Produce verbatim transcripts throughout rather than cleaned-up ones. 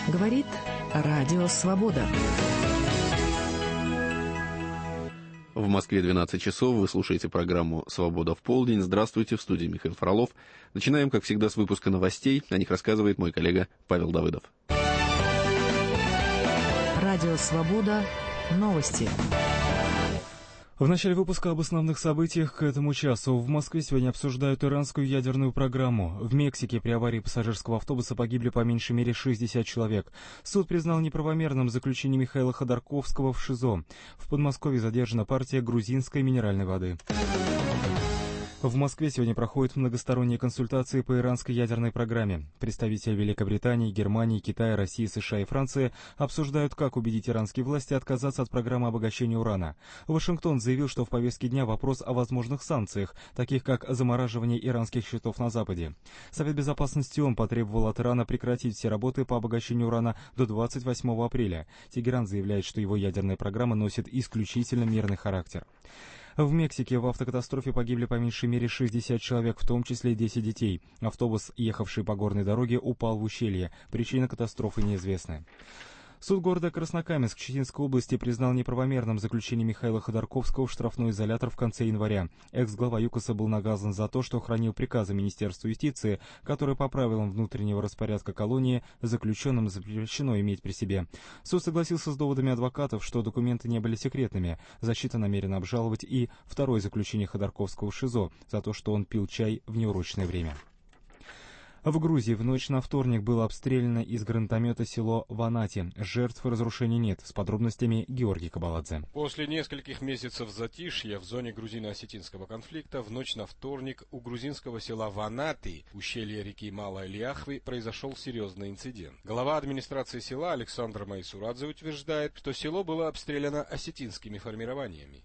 Говорит Радио Свобода. В Москве двенадцать часов, вы слушаете программу «Свобода в полдень». Здравствуйте, в студии Михаил Фролов. Начинаем, как всегда, с выпуска новостей. О них рассказывает мой коллега Павел Давыдов. Радио Свобода. Новости. В начале выпуска об основных событиях к этому часу. В Москве сегодня обсуждают иранскую ядерную программу. В Мексике при аварии пассажирского автобуса погибли по меньшей мере шестьдесят человек. Суд признал неправомерным заключение Михаила Ходорковского в ШИЗО. В Подмосковье задержана партия грузинской минеральной воды. В Москве сегодня проходят многосторонние консультации по иранской ядерной программе. Представители Великобритании, Германии, Китая, России, США и Франции обсуждают, как убедить иранские власти отказаться от программы обогащения урана. Вашингтон заявил, что в повестке дня вопрос о возможных санкциях, таких как замораживание иранских счетов на Западе. Совет Безопасности ООН потребовал от Ирана прекратить все работы по обогащению урана до двадцать восьмого апреля. Тегеран заявляет, что его ядерная программа носит исключительно мирный характер. В Мексике в автокатастрофе погибли по меньшей мере шестьдесят человек, в том числе десять детей. Автобус, ехавший по горной дороге, упал в ущелье. Причина катастрофы неизвестна. Суд города Краснокаменск Читинской области признал неправомерным заключение Михаила Ходорковского в штрафной изолятор в конце января. Экс-глава ЮКОСа был наказан за то, что хранил приказы Министерства юстиции, которые по правилам внутреннего распорядка колонии заключенным запрещено иметь при себе. Суд согласился с доводами адвокатов, что документы не были секретными. Защита намерена обжаловать и второе заключение Ходорковского в ШИЗО за то, что он пил чай в неурочное время. В Грузии в ночь на вторник было обстреляно из гранатомета село Ванати. Жертв и разрушений нет. С подробностями Георгий Кабаладзе. После нескольких месяцев затишья в зоне грузино-осетинского конфликта в ночь на вторник у грузинского села Ванати, ущелье реки Малая Ляхви, произошел серьезный инцидент. Глава администрации села Александр Майсурадзе утверждает, что село было обстреляно осетинскими формированиями.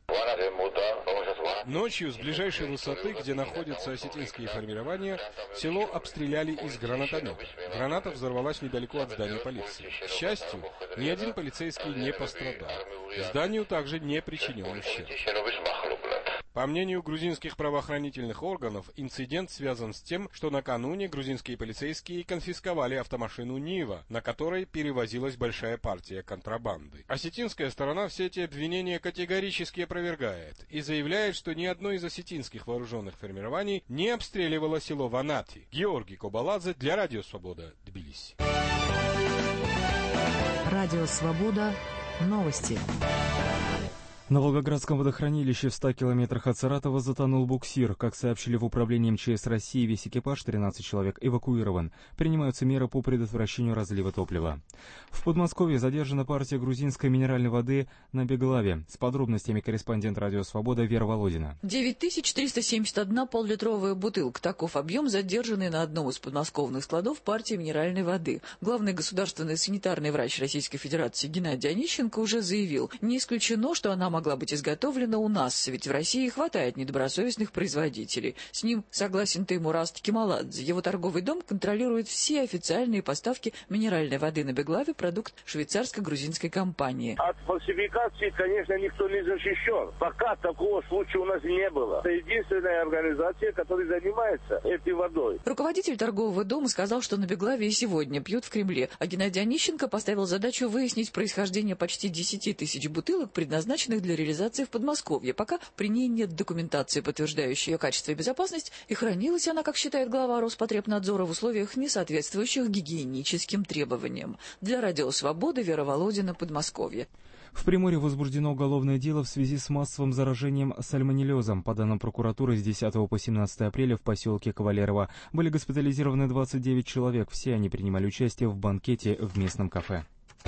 Ночью с ближайшей высоты, где находятся осетинские формирования, село обстреляли из гранатомета. Граната взорвалась недалеко от здания полиции. К счастью, ни один полицейский не пострадал. Зданию также не причинен ущерб. По мнению грузинских правоохранительных органов, инцидент связан с тем, что накануне грузинские полицейские конфисковали автомашину Нива, на которой перевозилась большая партия контрабанды. Осетинская сторона все эти обвинения категорически опровергает и заявляет, что ни одно из осетинских вооруженных формирований не обстреливало село Ванати. Георгий Кабаладзе для Радио Свобода, Тбилиси. Радио Свобода. Новости. На Волгоградском водохранилище в ста километрах от Саратова затонул буксир. Как сообщили в управлении МЧС России, весь экипаж, тринадцать человек, эвакуирован. Принимаются меры по предотвращению разлива топлива. В Подмосковье задержана партия грузинской минеральной воды на Беглаве. С подробностями корреспондент Радио Свобода Вера Володина. девять тысяч триста семьдесят одна поллитровая бутылка. Таков объем, задержанный на одном из подмосковных складов партии минеральной воды. Главный государственный санитарный врач Российской Федерации Геннадий Онищенко уже заявил, не исключено, что она могла быть изготовлена у нас, ведь в России хватает недобросовестных производителей. С ним согласен Теймураст Кемаладзе. Его торговый дом контролирует все официальные поставки минеральной воды на Беглаве, продукт швейцарско-грузинской компании. От фальсификации, конечно, никто не защищен. Пока такого случая у нас не было. Это единственная организация, которая занимается этой водой. Руководитель торгового дома сказал, что на Беглаве и сегодня пьют в Кремле, а Геннадий Онищенко поставил задачу выяснить происхождение почти десяти тысяч бутылок, предназначенных для для реализации в Подмосковье. Пока при ней нет документации, подтверждающей ее качество и безопасность, и хранилась она, как считает глава Роспотребнадзора, в условиях, не соответствующих гигиеническим требованиям. Для Радио Свобода Вера Володина, Подмосковье. В Приморье возбуждено уголовное дело в связи с массовым заражением сальмонеллезом. По данным прокуратуры, с десятого по семнадцатое апреля в поселке Кавалерово были госпитализированы двадцать девять человек. Все они принимали участие в банкете в местном кафе.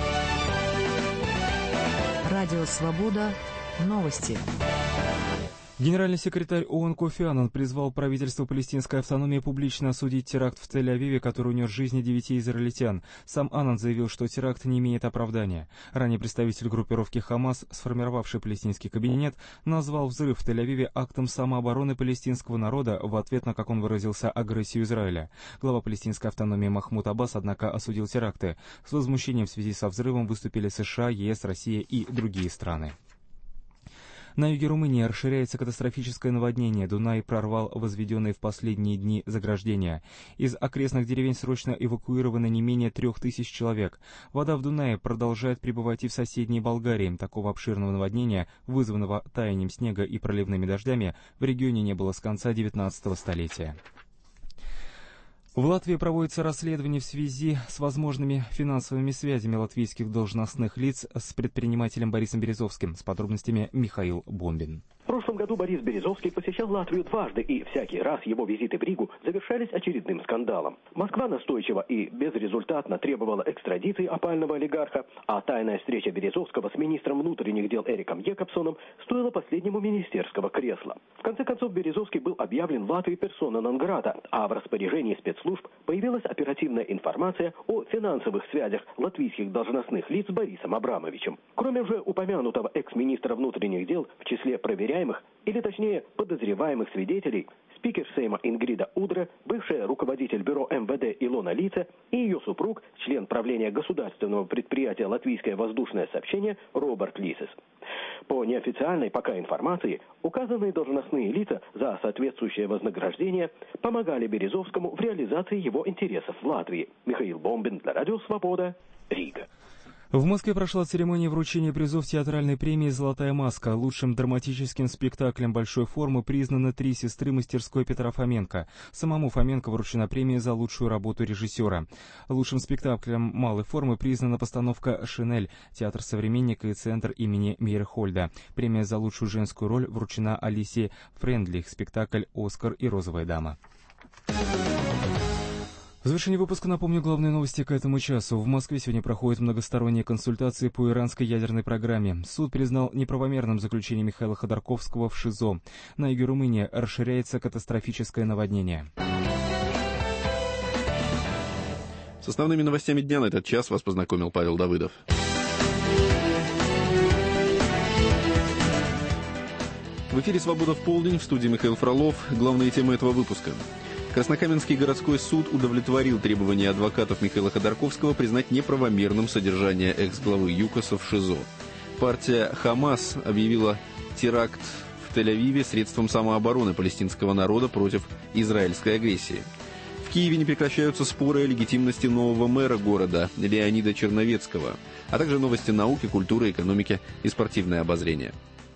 Радио Свобода. Новости. Генеральный секретарь ООН Кофи Аннан призвал правительство палестинской автономии публично осудить теракт в Тель-Авиве, который унес жизни девяти израильтян. Сам Аннан заявил, что теракт не имеет оправдания. Ранее представитель группировки «Хамас», сформировавший палестинский кабинет, назвал взрыв в Тель-Авиве актом самообороны палестинского народа в ответ на, как он выразился, агрессию Израиля. Глава палестинской автономии Махмуд Аббас, однако, осудил теракты. С возмущением в связи со взрывом выступили США, ЕС, Россия и другие страны. На юге Румынии расширяется катастрофическое наводнение. Дунай прорвал возведенные в последние дни заграждения. Из окрестных деревень срочно эвакуировано не менее трех тысяч человек. Вода в Дунае продолжает прибывать и в соседней Болгарии. Такого обширного наводнения, вызванного таянием снега и проливными дождями, в регионе не было с конца девятнадцатого столетия. В Латвии проводится расследование в связи с возможными финансовыми связями латвийских должностных лиц с предпринимателем Борисом Березовским. С подробностями Михаил Бомбин. В прошлом году Борис Березовский посещал Латвию дважды, и всякий раз его визиты в Ригу завершались очередным скандалом. Москва настойчиво и безрезультатно требовала экстрадиции опального олигарха, а тайная встреча Березовского с министром внутренних дел Эриком Якобсоном стоила последнему министерского кресла. В конце концов, Березовский был объявлен в Латвии персона нон-грата, а в распоряжении спецслужб появилась оперативная информация о финансовых связях латвийских должностных лиц с Борисом Абрамовичем. Кроме уже упомянутого экс-министра внутренних дел, в числе проверяемых, или точнее подозреваемых свидетелей, спикер Сейма Ингрида Удре, бывшая руководитель бюро эм вэ дэ Илона Лице и ее супруг, член правления государственного предприятия «Латвийское воздушное сообщение» Роберт Лисес. По неофициальной пока информации, указанные должностные лица за соответствующее вознаграждение помогали Березовскому в реализации его интересов в Латвии. Михаил Бомбин для Радио Свобода, Рига. В Москве прошла церемония вручения призов театральной премии «Золотая маска». Лучшим драматическим спектаклем большой формы признаны «Три сестры» мастерской Петра Фоменко. Самому Фоменко вручена премия за лучшую работу режиссера. Лучшим спектаклем малой формы признана постановка «Шинель», театр «Современника» и центр имени Мейерхольда. Премия за лучшую женскую роль вручена Алисе Френдлих, спектакль «Оскар и розовая дама». В завершении выпуска напомню главные новости к этому часу. В Москве сегодня проходят многосторонние консультации по иранской ядерной программе. Суд признал неправомерным заключение Михаила Ходорковского в ШИЗО. На юге Румынии расширяется катастрофическое наводнение. С основными новостями дня на этот час вас познакомил Павел Давыдов. В эфире «Свобода в полдень», в студии Михаил Фролов. Главные темы этого выпуска. Краснокаменский городской суд удовлетворил требования адвокатов Михаила Ходорковского признать неправомерным содержание экс-главы ЮКОСа в ШИЗО. Партия «Хамас» объявила теракт в Тель-Авиве средством самообороны палестинского народа против израильской агрессии. В Киеве не прекращаются споры о легитимности нового мэра города Леонида Черновецкого, а также новости науки, культуры, экономики и спортивное обозрение.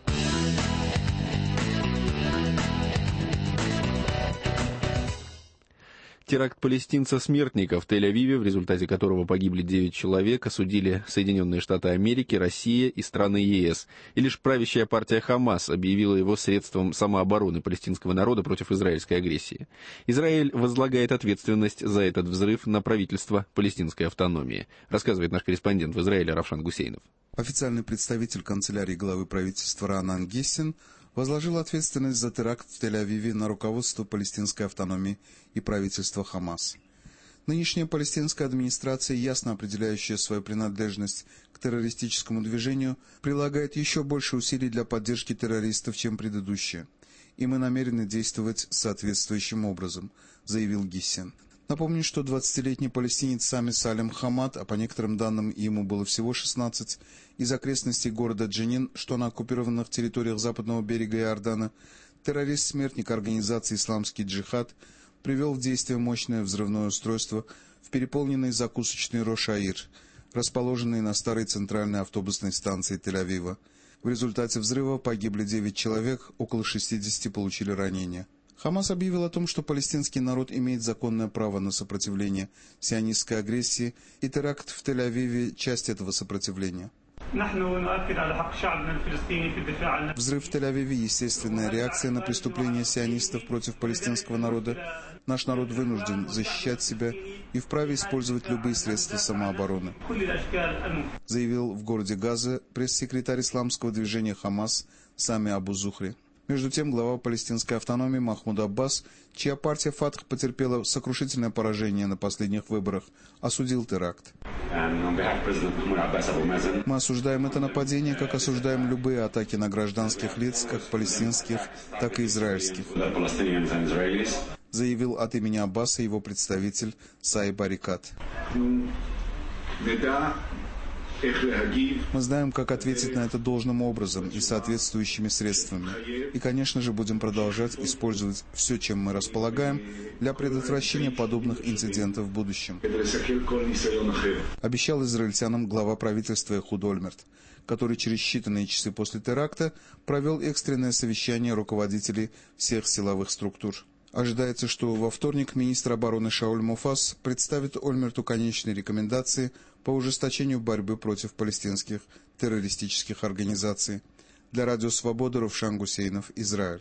Теракт палестинца-смертника в Тель-Авиве, в результате которого погибли девять человек, осудили Соединенные Штаты Америки, Россия и страны ЕС. И лишь правящая партия «Хамас» объявила его средством самообороны палестинского народа против израильской агрессии. Израиль возлагает ответственность за этот взрыв на правительство палестинской автономии, рассказывает наш корреспондент в Израиле Равшан Гусейнов. Официальный представитель канцелярии главы правительства Ранан Гессен возложил ответственность за теракт в Тель-Авиве на руководство палестинской автономии и правительство Хамас. Нынешняя палестинская администрация, ясно определяющая свою принадлежность к террористическому движению, прилагает еще больше усилий для поддержки террористов, чем предыдущая. И мы намерены действовать соответствующим образом, заявил Гессен. Напомню, что двадцатилетний палестинец Сами Салем Хамад, а по некоторым данным ему было всего шестнадцать, из окрестностей города Дженин, что на оккупированных территориях западного берега Иордана, террорист-смертник организации «Исламский джихад», привел в действие мощное взрывное устройство в переполненный закусочный Рош-Аир, расположенный на старой центральной автобусной станции Тель-Авива. В результате взрыва погибли девять человек, около шестидесяти получили ранения. Хамас объявил о том, что палестинский народ имеет законное право на сопротивление сионистской агрессии, и теракт в Тель-Авиве – часть этого сопротивления. Взрыв в Тель-Авиве – естественная реакция на преступления сионистов против палестинского народа. Наш народ вынужден защищать себя и вправе использовать любые средства самообороны, заявил в городе Газа пресс-секретарь исламского движения «Хамас» Сами Абу Зухри. Между тем, глава палестинской автономии Махмуд Аббас, чья партия «Фатх» потерпела сокрушительное поражение на последних выборах, осудил теракт. Мы осуждаем это нападение, как осуждаем любые атаки на гражданских лиц, как палестинских, так и израильских, заявил от имени Аббаса его представитель Саиб Арикат. Мы знаем, как ответить на это должным образом и соответствующими средствами. И, конечно же, будем продолжать использовать все, чем мы располагаем, для предотвращения подобных инцидентов в будущем. Обещал израильтянам глава правительства Эхуд Ольмерт, который через считанные часы после теракта провел экстренное совещание руководителей всех силовых структур. Ожидается, что во вторник министр обороны Шауль Муфас представит Ольмерту конечные рекомендации по ужесточению борьбы против палестинских террористических организаций. Для Радио Свобода Равшан Гусейнов, Израиль.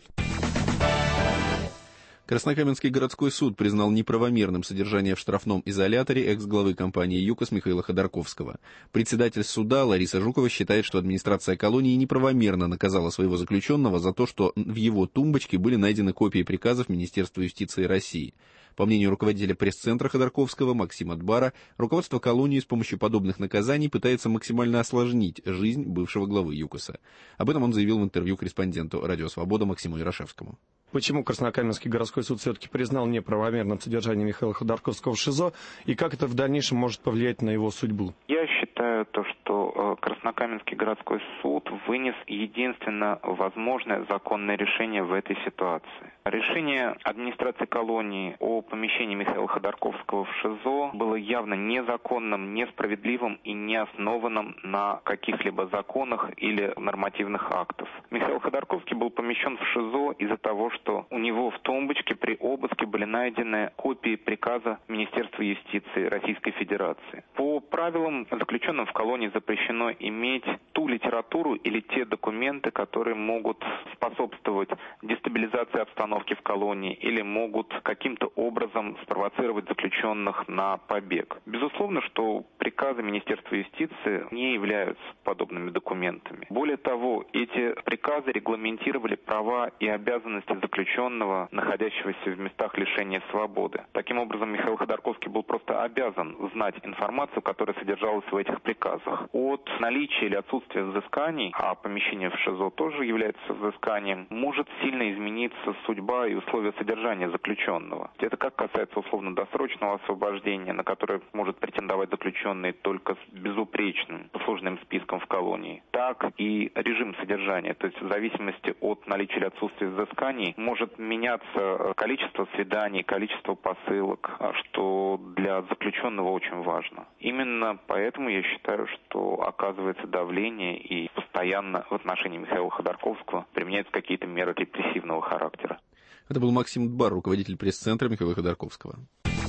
Краснокаменский городской суд признал неправомерным содержание в штрафном изоляторе экс-главы компании «ЮКОС» Михаила Ходорковского. Председатель суда Лариса Жукова считает, что администрация колонии неправомерно наказала своего заключенного за то, что в его тумбочке были найдены копии приказов Министерства юстиции России. По мнению руководителя пресс-центра Ходорковского Максима Дбара, руководство колонии с помощью подобных наказаний пытается максимально осложнить жизнь бывшего главы ЮКОСа. Об этом он заявил в интервью корреспонденту «Радио Свобода» Максиму Ярошевскому. Почему Краснокаменский городской суд все-таки признал неправомерным содержание Михаила Ходорковского в ШИЗО, и как это в дальнейшем может повлиять на его судьбу? Я считаю, то, что Краснокаменский городской суд вынес единственно возможное законное решение в этой ситуации. Решение администрации колонии о помещении Михаила Ходорковского в ШИЗО было явно незаконным, несправедливым и не основанным на каких-либо законах или нормативных актах. Михаил Ходорковский был помещен в ШИЗО из-за того, что у него в тумбочке при обыске были найдены копии приказа Министерства юстиции Российской Федерации. По правилам, заключенным в колонии запрещено иметь ту литературу или те документы, которые могут способствовать дестабилизации обстановки в колонии или могут каким-то образом спровоцировать заключенных на побег. Безусловно, что приказы Министерства юстиции не являются подобными документами. Более того, эти приказы регламентировали права и обязанности заключенного, находящегося в местах лишения свободы. Таким образом, Михаил Ходорковский был просто обязан знать информацию, которая содержалась в этих приказах. От наличия или отсутствия взысканий, а помещение в ШИЗО тоже является взысканием, может сильно измениться судьба и условия содержания заключенного. Это как касается условно-досрочного освобождения, на которое может претендовать заключенный только с безупречным послужным списком в колонии, так и режим содержания. То есть в зависимости от наличия или отсутствия взысканий может меняться количество свиданий, количество посылок, что для заключенного очень важно. Именно поэтому я считаю, что оказывается давление и постоянно в отношении Михаила Ходорковского применяются какие-то меры репрессивного характера. Это был Максим Дбар, руководитель пресс-центра Михаила Ходорковского.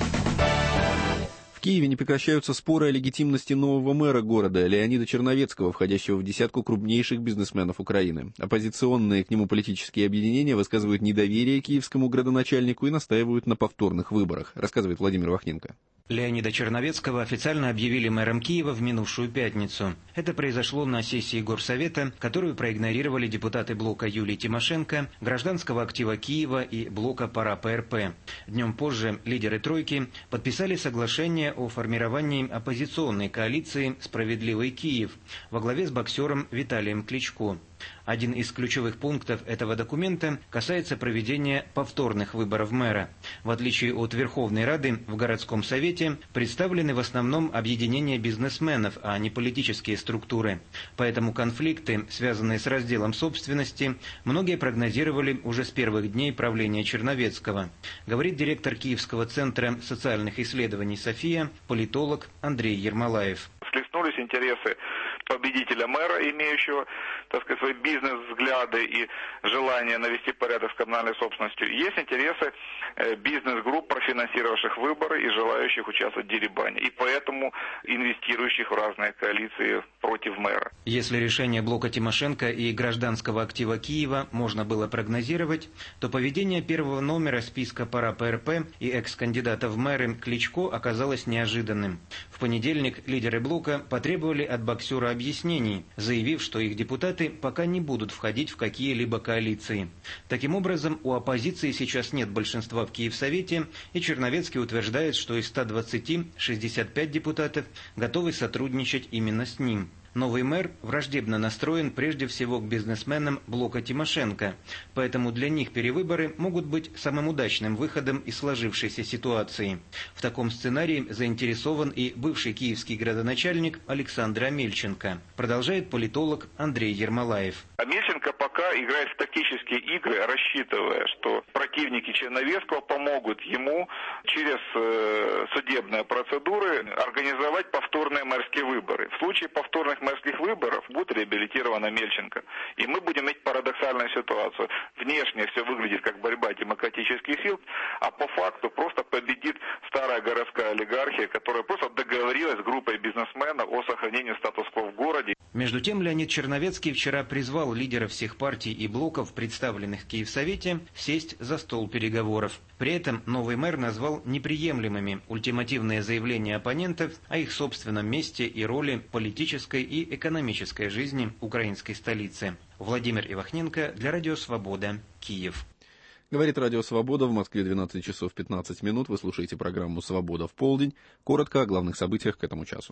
В Киеве не прекращаются споры о легитимности нового мэра города Леонида Черновецкого, входящего в десятку крупнейших бизнесменов Украины. Оппозиционные к нему политические объединения высказывают недоверие киевскому градоначальнику и настаивают на повторных выборах, рассказывает Владимир Вахненко. Леонида Черновецкого официально объявили мэром Киева в минувшую пятницу. Это произошло на сессии Горсовета, которую проигнорировали депутаты блока Юлии Тимошенко, Гражданского актива Киева и блока Пара ПРП. Днем позже лидеры «тройки» подписали соглашение о формировании оппозиционной коалиции «Справедливый Киев» во главе с боксером Виталием Кличко. Один из ключевых пунктов этого документа касается проведения повторных выборов мэра. В отличие от Верховной Рады, в городском совете представлены в основном объединения бизнесменов, а не политические структуры. Поэтому конфликты, связанные с разделом собственности, многие прогнозировали уже с первых дней правления Черновецкого, говорит директор Киевского центра социальных исследований «София», политолог Андрей Ермолаев. Схлестнулись интересы победителя мэра, имеющего, так сказать, свои бизнес-взгляды и желание навести порядок с коммунальной собственностью. Есть интересы бизнес-групп, профинансировавших выборы и желающих участвовать в дерибане, и поэтому инвестирующих в разные коалиции против мэра. Если решение блока Тимошенко и Гражданского актива Киева можно было прогнозировать, то поведение первого номера списка Пара ПРП и экс-кандидата в мэры Кличко оказалось неожиданным. В понедельник лидеры блока потребовали от боксера объяснений, заявив, что их депутаты пока не будут входить в какие-либо коалиции. Таким образом, у оппозиции сейчас нет большинства в Киевсовете, и Черновецкий утверждает, что из ста двадцати шестьдесят пять депутатов готовы сотрудничать именно с ним. Новый мэр враждебно настроен прежде всего к бизнесменам блока Тимошенко, поэтому для них перевыборы могут быть самым удачным выходом из сложившейся ситуации. В таком сценарии заинтересован и бывший киевский градоначальник Александр Амельченко, продолжает политолог Андрей Ермолаев. Амельченко пока играет в тактические игры, рассчитывая, что противники Черновецкого помогут ему через э, судебные процедуры организовать повторные мэрские выборы. В случае повторных мэрских выборов будет реабилитирован Амельченко. И мы будем иметь парадоксальную ситуацию. Внешне все выглядит как борьба демократических сил, а по факту просто победит старая городская олигархия, которая просто договорилась с группой бизнесменов о сохранении статус-кво в городе. Между тем, Леонид Черновецкий вчера призвал лидеров всех партий и блоков, представленных в Киевсовете, сесть за стол переговоров. При этом новый мэр назвал неприемлемыми ультимативные заявления оппонентов о их собственном месте и роли в политической и экономической жизни украинской столицы. Владимир Ивахненко для Радио Свобода, Киев. Говорит Радио Свобода, в Москве двенадцать часов пятнадцать минут. Вы слушаете программу «Свобода в полдень». Коротко о главных событиях к этому часу.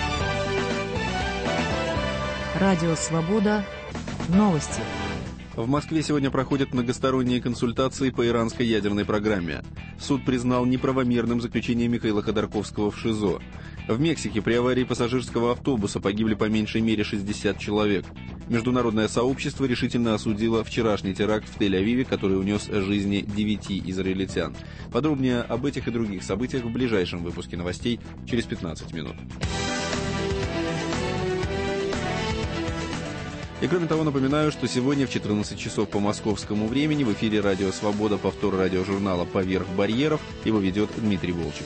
Радио «Свобода». Новости. В Москве сегодня проходят многосторонние консультации по иранской ядерной программе. Суд признал неправомерным заключение Михаила Ходорковского в ШИЗО. В Мексике при аварии пассажирского автобуса погибли по меньшей мере шестьдесят человек. Международное сообщество решительно осудило вчерашний теракт в Тель-Авиве, который унес жизни девяти израильтян. Подробнее об этих и других событиях в ближайшем выпуске новостей через пятнадцать минут. И кроме того, напоминаю, что сегодня в четырнадцать часов по московскому времени в эфире «Радио Свобода» повтор радиожурнала «Поверх барьеров». Его ведет Дмитрий Волчек.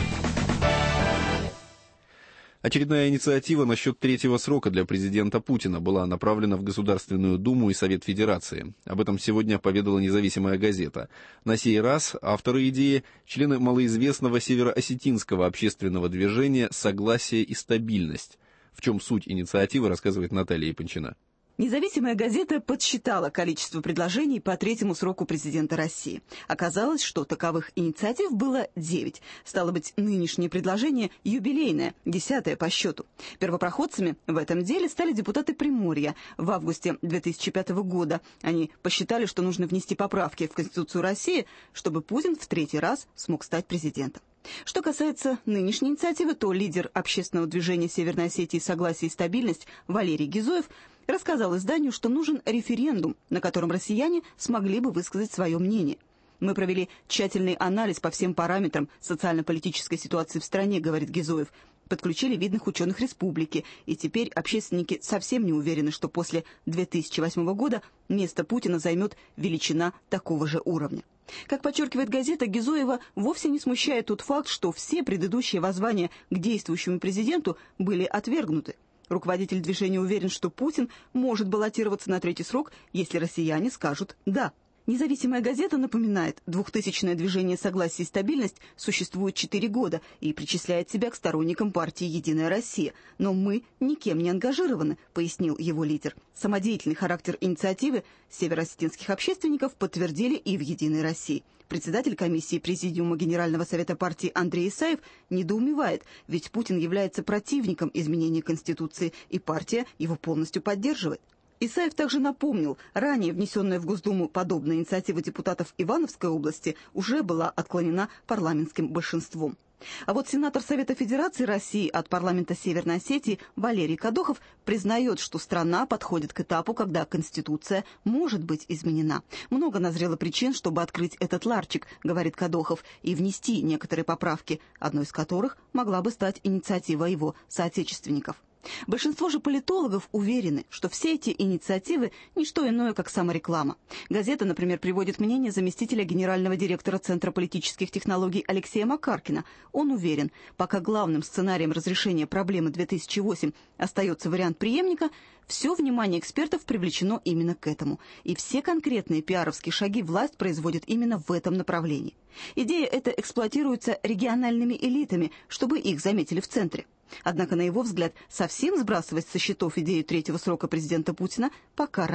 Очередная инициатива насчет третьего срока для президента Путина была направлена в Государственную Думу и Совет Федерации. Об этом сегодня поведала независимая газета. На сей раз авторы идеи – члены малоизвестного североосетинского общественного движения «Согласие и стабильность». В чем суть инициативы, рассказывает Наталья Япончина. Независимая газета подсчитала количество предложений по третьему сроку президента России. Оказалось, что таковых инициатив было девять. Стало быть, нынешнее предложение юбилейное, десятое по счету. Первопроходцами в этом деле стали депутаты Приморья. В августе две тысячи пятого года они посчитали, что нужно внести поправки в Конституцию России, чтобы Путин в третий раз смог стать президентом. Что касается нынешней инициативы, то лидер общественного движения Северной Осетии «Согласие и стабильность» Валерий Гизоев рассказал изданию, что нужен референдум, на котором россияне смогли бы высказать свое мнение. «Мы провели тщательный анализ по всем параметрам социально-политической ситуации в стране», — говорит Гизоев. Подключили видных ученых республики, и теперь общественники совсем не уверены, что после две тысячи восьмого года место Путина займет величина такого же уровня. Как подчеркивает газета, Гизоева вовсе не смущает тот факт, что все предыдущие воззвания к действующему президенту были отвергнуты. Руководитель движения уверен, что Путин может баллотироваться на третий срок, если россияне скажут «да». Независимая газета напоминает, двухтысячное движение «Согласие и стабильность» существует четыре года и причисляет себя к сторонникам партии «Единая Россия». Но мы никем не ангажированы, пояснил его лидер. Самодеятельный характер инициативы североосетинских общественников подтвердили и в «Единой России». Председатель комиссии Президиума Генерального совета партии Андрей Исаев недоумевает, ведь Путин является противником изменения Конституции, и партия его полностью поддерживает. Исаев также напомнил, ранее внесенная в Госдуму подобная инициатива депутатов Ивановской области уже была отклонена парламентским большинством. А вот сенатор Совета Федерации России от парламента Северной Осетии Валерий Кадохов признает, что страна подходит к этапу, когда Конституция может быть изменена. Много назрело причин, чтобы открыть этот ларчик, говорит Кадохов, и внести некоторые поправки, одной из которых могла бы стать инициатива его соотечественников. Большинство же политологов уверены, что все эти инициативы – не что иное, как самореклама. Газета, например, приводит мнение заместителя генерального директора Центра политических технологий Алексея Макаркина. Он уверен, пока главным сценарием разрешения проблемы две тысячи восемь остается вариант преемника, все внимание экспертов привлечено именно к этому. И все конкретные пиаровские шаги власть производит именно в этом направлении. Идея эта эксплуатируется региональными элитами, чтобы их заметили в центре. Однако, на его взгляд, совсем сбрасывать со счетов идею третьего срока президента Путина пока рано.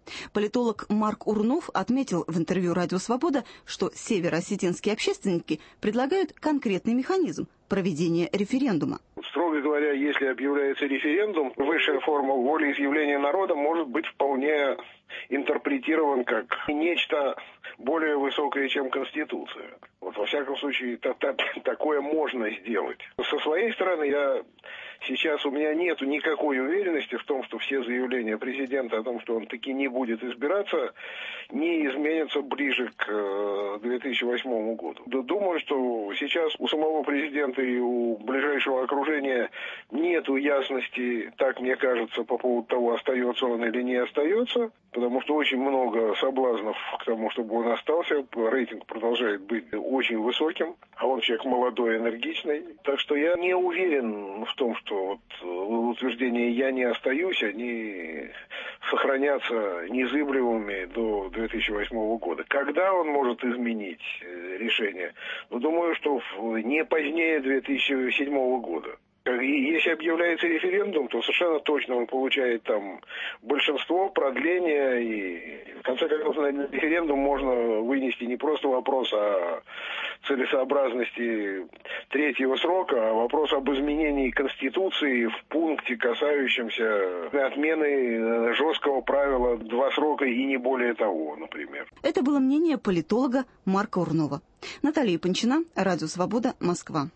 Политолог Марк Урнов отметил в интервью «Радио Свобода», что североосетинские общественники предлагают конкретный механизм проведения референдума. Строго говоря, если объявляется референдум, высшая форма волеизъявления народа может быть вполне интерпретирован как нечто более высокое, чем Конституция. Вот, во всяком случае, та, та, такое можно сделать. Со своей стороны, я сейчас у меня нет никакой уверенности в том, что все заявления президента о том, что он таки не будет избираться, не изменятся ближе к две тысячи восьмому году. Думаю, что сейчас у самого президента и у ближайшего окружения нету ясности, так мне кажется, по поводу того, остается он или не остается, потому что очень много соблазнов к тому, чтобы он остался. Рейтинг продолжает быть очень высоким, а он человек молодой, энергичный. Так что я не уверен в том, что вот утверждения «я не остаюсь», они сохранятся незыблемыми до две тысячи восьмого года. Когда он может изменить решение? Ну, думаю, что не позднее две тысячи седьмого года. Если объявляется референдум, то совершенно точно он получает там большинство, продление, и в конце концов на референдум можно вынести не просто вопрос о целесообразности третьего срока, а вопрос об изменении Конституции в пункте, касающемся отмены жесткого правила два срока и не более того, например. Это было мнение политолога Марка Урнова. Наталья Панчина, Радио Свобода, Москва.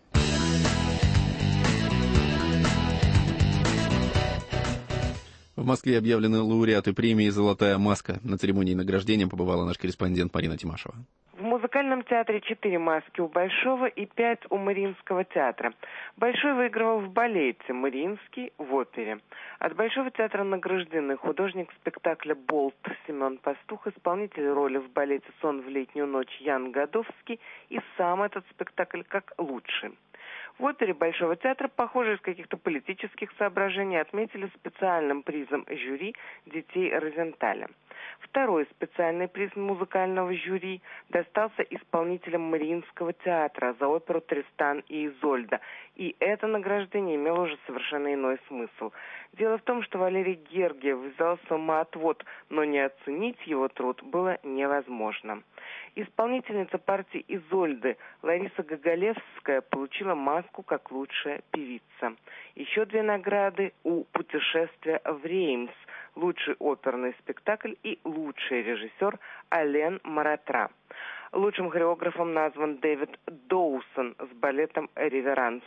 В Москве объявлены лауреаты премии «Золотая маска». На церемонии награждения побывала наш корреспондент Марина Тимашева. В музыкальном театре четыре маски у Большого и пять у Мариинского театра. Большой выигрывал в балете, Мариинский в опере. От Большого театра награждены художник спектакля «Болт» Семен Пастух, исполнитель роли в балете «Сон в летнюю ночь» Ян Годовский и сам этот спектакль как лучший. В опере Большого театра, похоже, из каких-то политических соображений отметили специальным призом жюри детей Розенталя. Второй специальный приз музыкального жюри достался исполнителям Мариинского театра за оперу «Тристан и Изольда». И это награждение имело уже совершенно иной смысл. Дело в том, что Валерий Гергиев взял самоотвод, но не оценить его труд было невозможно. Исполнительница партии «Изольды» Лариса Гоголевская получила маску как лучшая певица. Еще две награды у «Путешествия в Реймс», лучший оперный спектакль и лучший режиссер Ален Маратра. Лучшим хореографом назван Дэвид Доусон с балетом «Реверанс».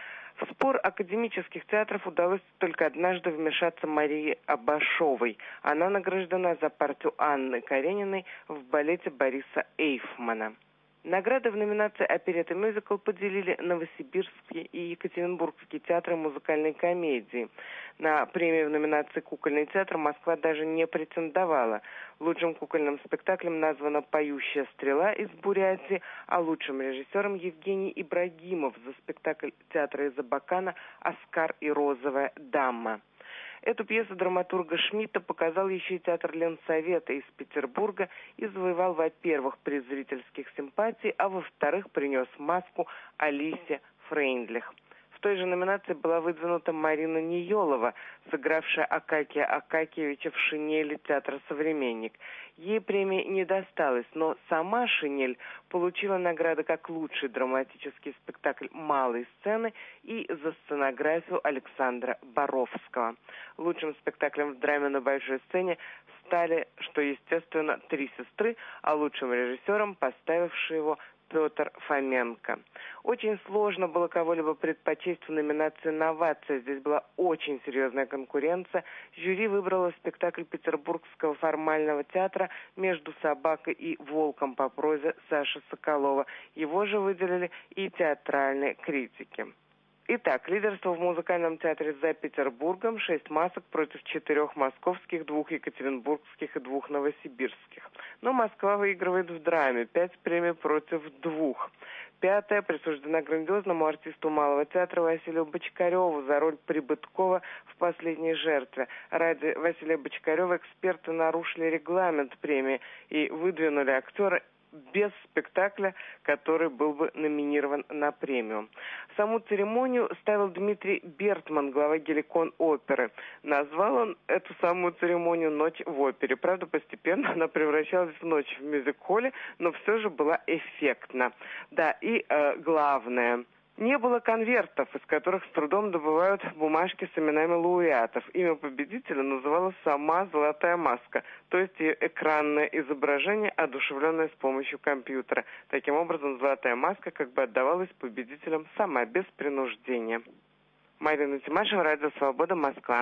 В спор академических театров удалось только однажды вмешаться Марии Абашовой. Она награждена за партию Анны Карениной в балете Бориса Эйфмана. Награды в номинации «Оперетта мюзикл» поделили Новосибирский и Екатеринбургский театры музыкальной комедии. На премию в номинации «Кукольный театр» Москва даже не претендовала. Лучшим кукольным спектаклем названа «Поющая стрела» из Бурятии, а лучшим режиссером Евгений Ибрагимов за спектакль театра Изабакана «Оскар и розовая дама». Эту пьесу драматурга Шмидта показал еще и театр Ленсовета из Петербурга и завоевал, во-первых, приз зрительских симпатий, а во-вторых, принес маску Алисе Фрейндлих. В той же номинации была выдвинута Марина Ниелова, сыгравшая Акакия Акакиевича в «Шинели» театра «Современник». Ей премии не досталось, но сама «Шинель» получила награды как лучший драматический спектакль малой сцены и за сценографию Александра Боровского. Лучшим спектаклем в драме на большой сцене стали, что естественно, «Три сестры», а лучшим режиссером, поставивший его, Петр Фоменко. Очень сложно было кого-либо предпочесть в номинации «Новация». Здесь была очень серьезная конкуренция. Жюри выбрало спектакль Петербургского формального театра «Между собакой и волком» по прозе Саши Соколова. Его же выделили и театральные критики. Итак, лидерство в музыкальном театре за Петербургом, шесть масок против четырех московских, двух екатеринбургских и двух новосибирских. Но Москва выигрывает в драме, пять премий против двух. Пятая присуждена грандиозному артисту Малого театра Василию Бочкареву за роль Прибыткова в «Последней жертве». Ради Василия Бочкарева эксперты нарушили регламент премии и выдвинули актера без спектакля, который был бы номинирован на премию. Саму церемонию ставил Дмитрий Бертман, глава Геликон оперы. Назвал он эту самую церемонию «Ночь в опере». Правда, постепенно она превращалась в ночь в мюзик-холле, но все же была эффектна. Да, и э, главное... Не было конвертов, из которых с трудом добывают бумажки с именами лауреатов. Имя победителя называлась сама «Золотая маска», то есть ее экранное изображение, одушевленное с помощью компьютера. Таким образом, «Золотая маска» как бы отдавалась победителям сама, без принуждения. Марина Тимашева, Радио Свобода, Москва.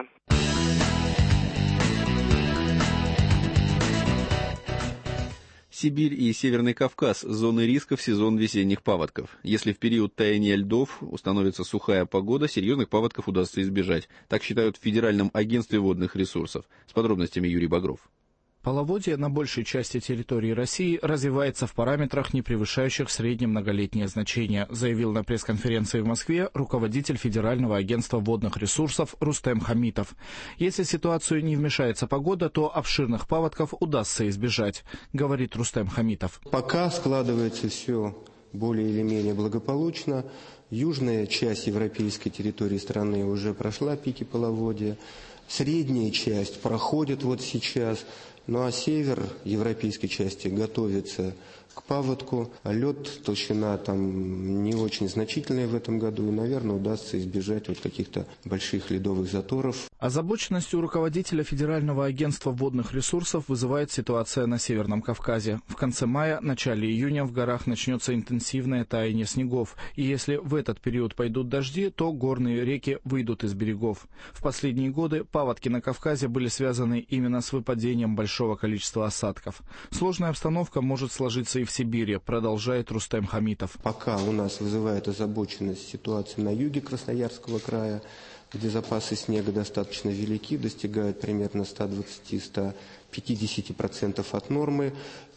Сибирь и Северный Кавказ – зоны риска в сезон весенних паводков. Если в период таяния льдов установится сухая погода, серьезных паводков удастся избежать. Так считают в Федеральном агентстве водных ресурсов. С подробностями Юрий Багров. Половодье на большей части территории России развивается в параметрах, не превышающих среднее многолетнее значение, заявил на пресс-конференции в Москве руководитель Федерального агентства водных ресурсов Рустем Хамитов. Если в ситуацию не вмешается погода, то обширных паводков удастся избежать, говорит Рустем Хамитов. Пока складывается все более или менее благополучно. Южная часть европейской территории страны уже прошла пики половодья. Средняя часть проходит вот сейчас. Ну а север европейской части готовится к паводку. Лед, толщина там не очень значительная в этом году. И, наверное, удастся избежать вот каких-то больших ледовых заторов. Озабоченность у руководителя Федерального агентства водных ресурсов вызывает ситуация на Северном Кавказе. В конце мая, начале июня в горах начнется интенсивное таяние снегов. И если в этот период пойдут дожди, то горные реки выйдут из берегов. В последние годы паводки на Кавказе были связаны именно с выпадением большого количества осадков. Сложная обстановка может сложиться и в Сибири, продолжает Рустем Хамитов. Пока у нас вызывает озабоченность ситуация на юге Красноярского края, где запасы снега достаточно велики, достигают примерно сто двадцать - сто пятьдесят процентов от нормы.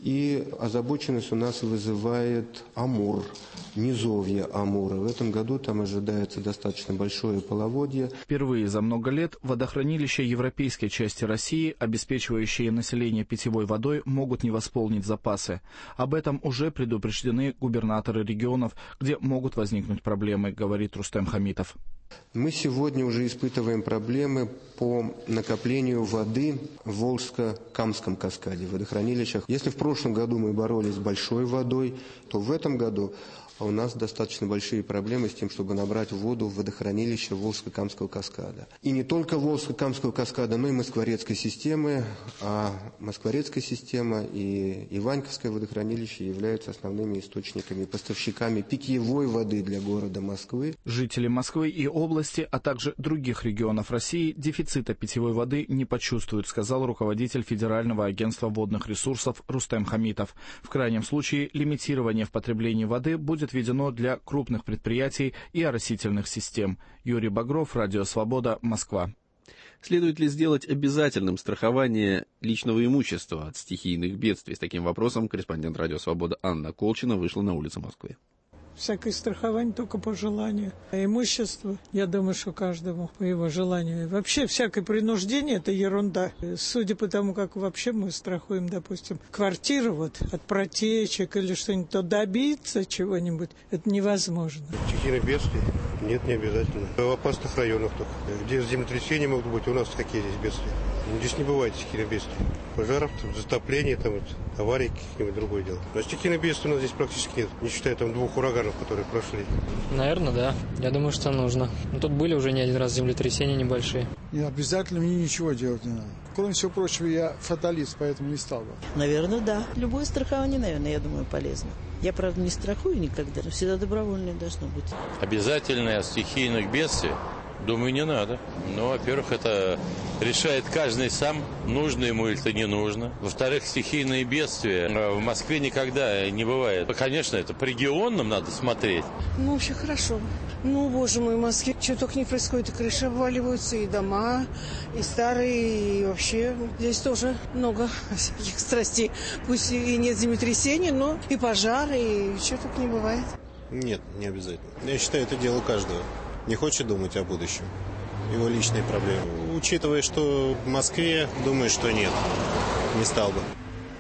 И озабоченность у нас вызывает Амур, низовье Амура. В этом году там ожидается достаточно большое половодье. Впервые за много лет водохранилища европейской части России, обеспечивающие население питьевой водой, могут не восполнить запасы. Об этом уже предупреждены губернаторы регионов, где могут возникнуть проблемы, говорит Рустем Хамитов. Мы сегодня уже испытываем проблемы по накоплению воды в Волжско-Камском каскаде, в водохранилищах. Если в прошлом году мы боролись с большой водой, то в этом году у нас достаточно большие проблемы с тем, чтобы набрать воду в водохранилище Волжско-Камского каскада. И не только Волжско-Камского каскада, но и Москворецкой системы. А Москворецкая система и Иваньковское водохранилище являются основными источниками, поставщиками питьевой воды для города Москвы. Жители Москвы и области, а также других регионов России дефицита питьевой воды не почувствуют, сказал руководитель Федерального агентства водных ресурсов Рустем Хамитов. В крайнем случае лимитирование в потреблении воды будет введено для крупных предприятий и оросительных систем. Юрий Багров, Радио Свобода, Москва. Следует ли сделать обязательным страхование личного имущества от стихийных бедствий? С таким вопросом корреспондент Радио Свобода Анна Колчина вышла на улицы Москвы. Всякое страхование только по желанию. А имущество, я думаю, что каждому по его желанию. Вообще, всякое принуждение – это ерунда. Судя по тому, как вообще мы страхуем, допустим, квартиру вот, от протечек или что-нибудь, то добиться чего-нибудь – это невозможно. Стихийных бедствий? Нет, не обязательно. В опасных районах только. Где землетрясения могут быть, у нас какие здесь бедствия? Здесь не бывает стихийных бедствий. Пожаров, там, затопления, там, вот, аварий каких-нибудь, другое дело. А стихийных бедствий у нас здесь практически нет, не считая там двух ураганов, которые прошли. Наверное, да. Я думаю, что нужно. Но тут были уже не один раз землетрясения небольшие. Не обязательно мне ничего делать не надо. Кроме всего прочего, я фаталист, поэтому не стал бы. Наверное, да. Любое страхование, наверное, я думаю, полезно. Я, правда, не страхую никогда, но всегда добровольное должно быть. Обязательное от стихийных бедствий? Думаю, не надо. Ну, во-первых, это решает каждый сам, нужно ему или это не нужно. Во-вторых, стихийные бедствия в Москве никогда не бывает. Конечно, это по регионам надо смотреть. Ну, вообще хорошо. Ну, боже мой, в Москве что только не происходит. И крыши обваливаются, и дома, и старые, и вообще здесь тоже много всяких страстей. Пусть и нет землетрясений, но и пожары, и что только не бывает. Нет, не обязательно. Я считаю, это дело каждого. Не хочет думать о будущем. Его личные проблемы. Учитывая, что в Москве, думаю, что нет. Не стал бы.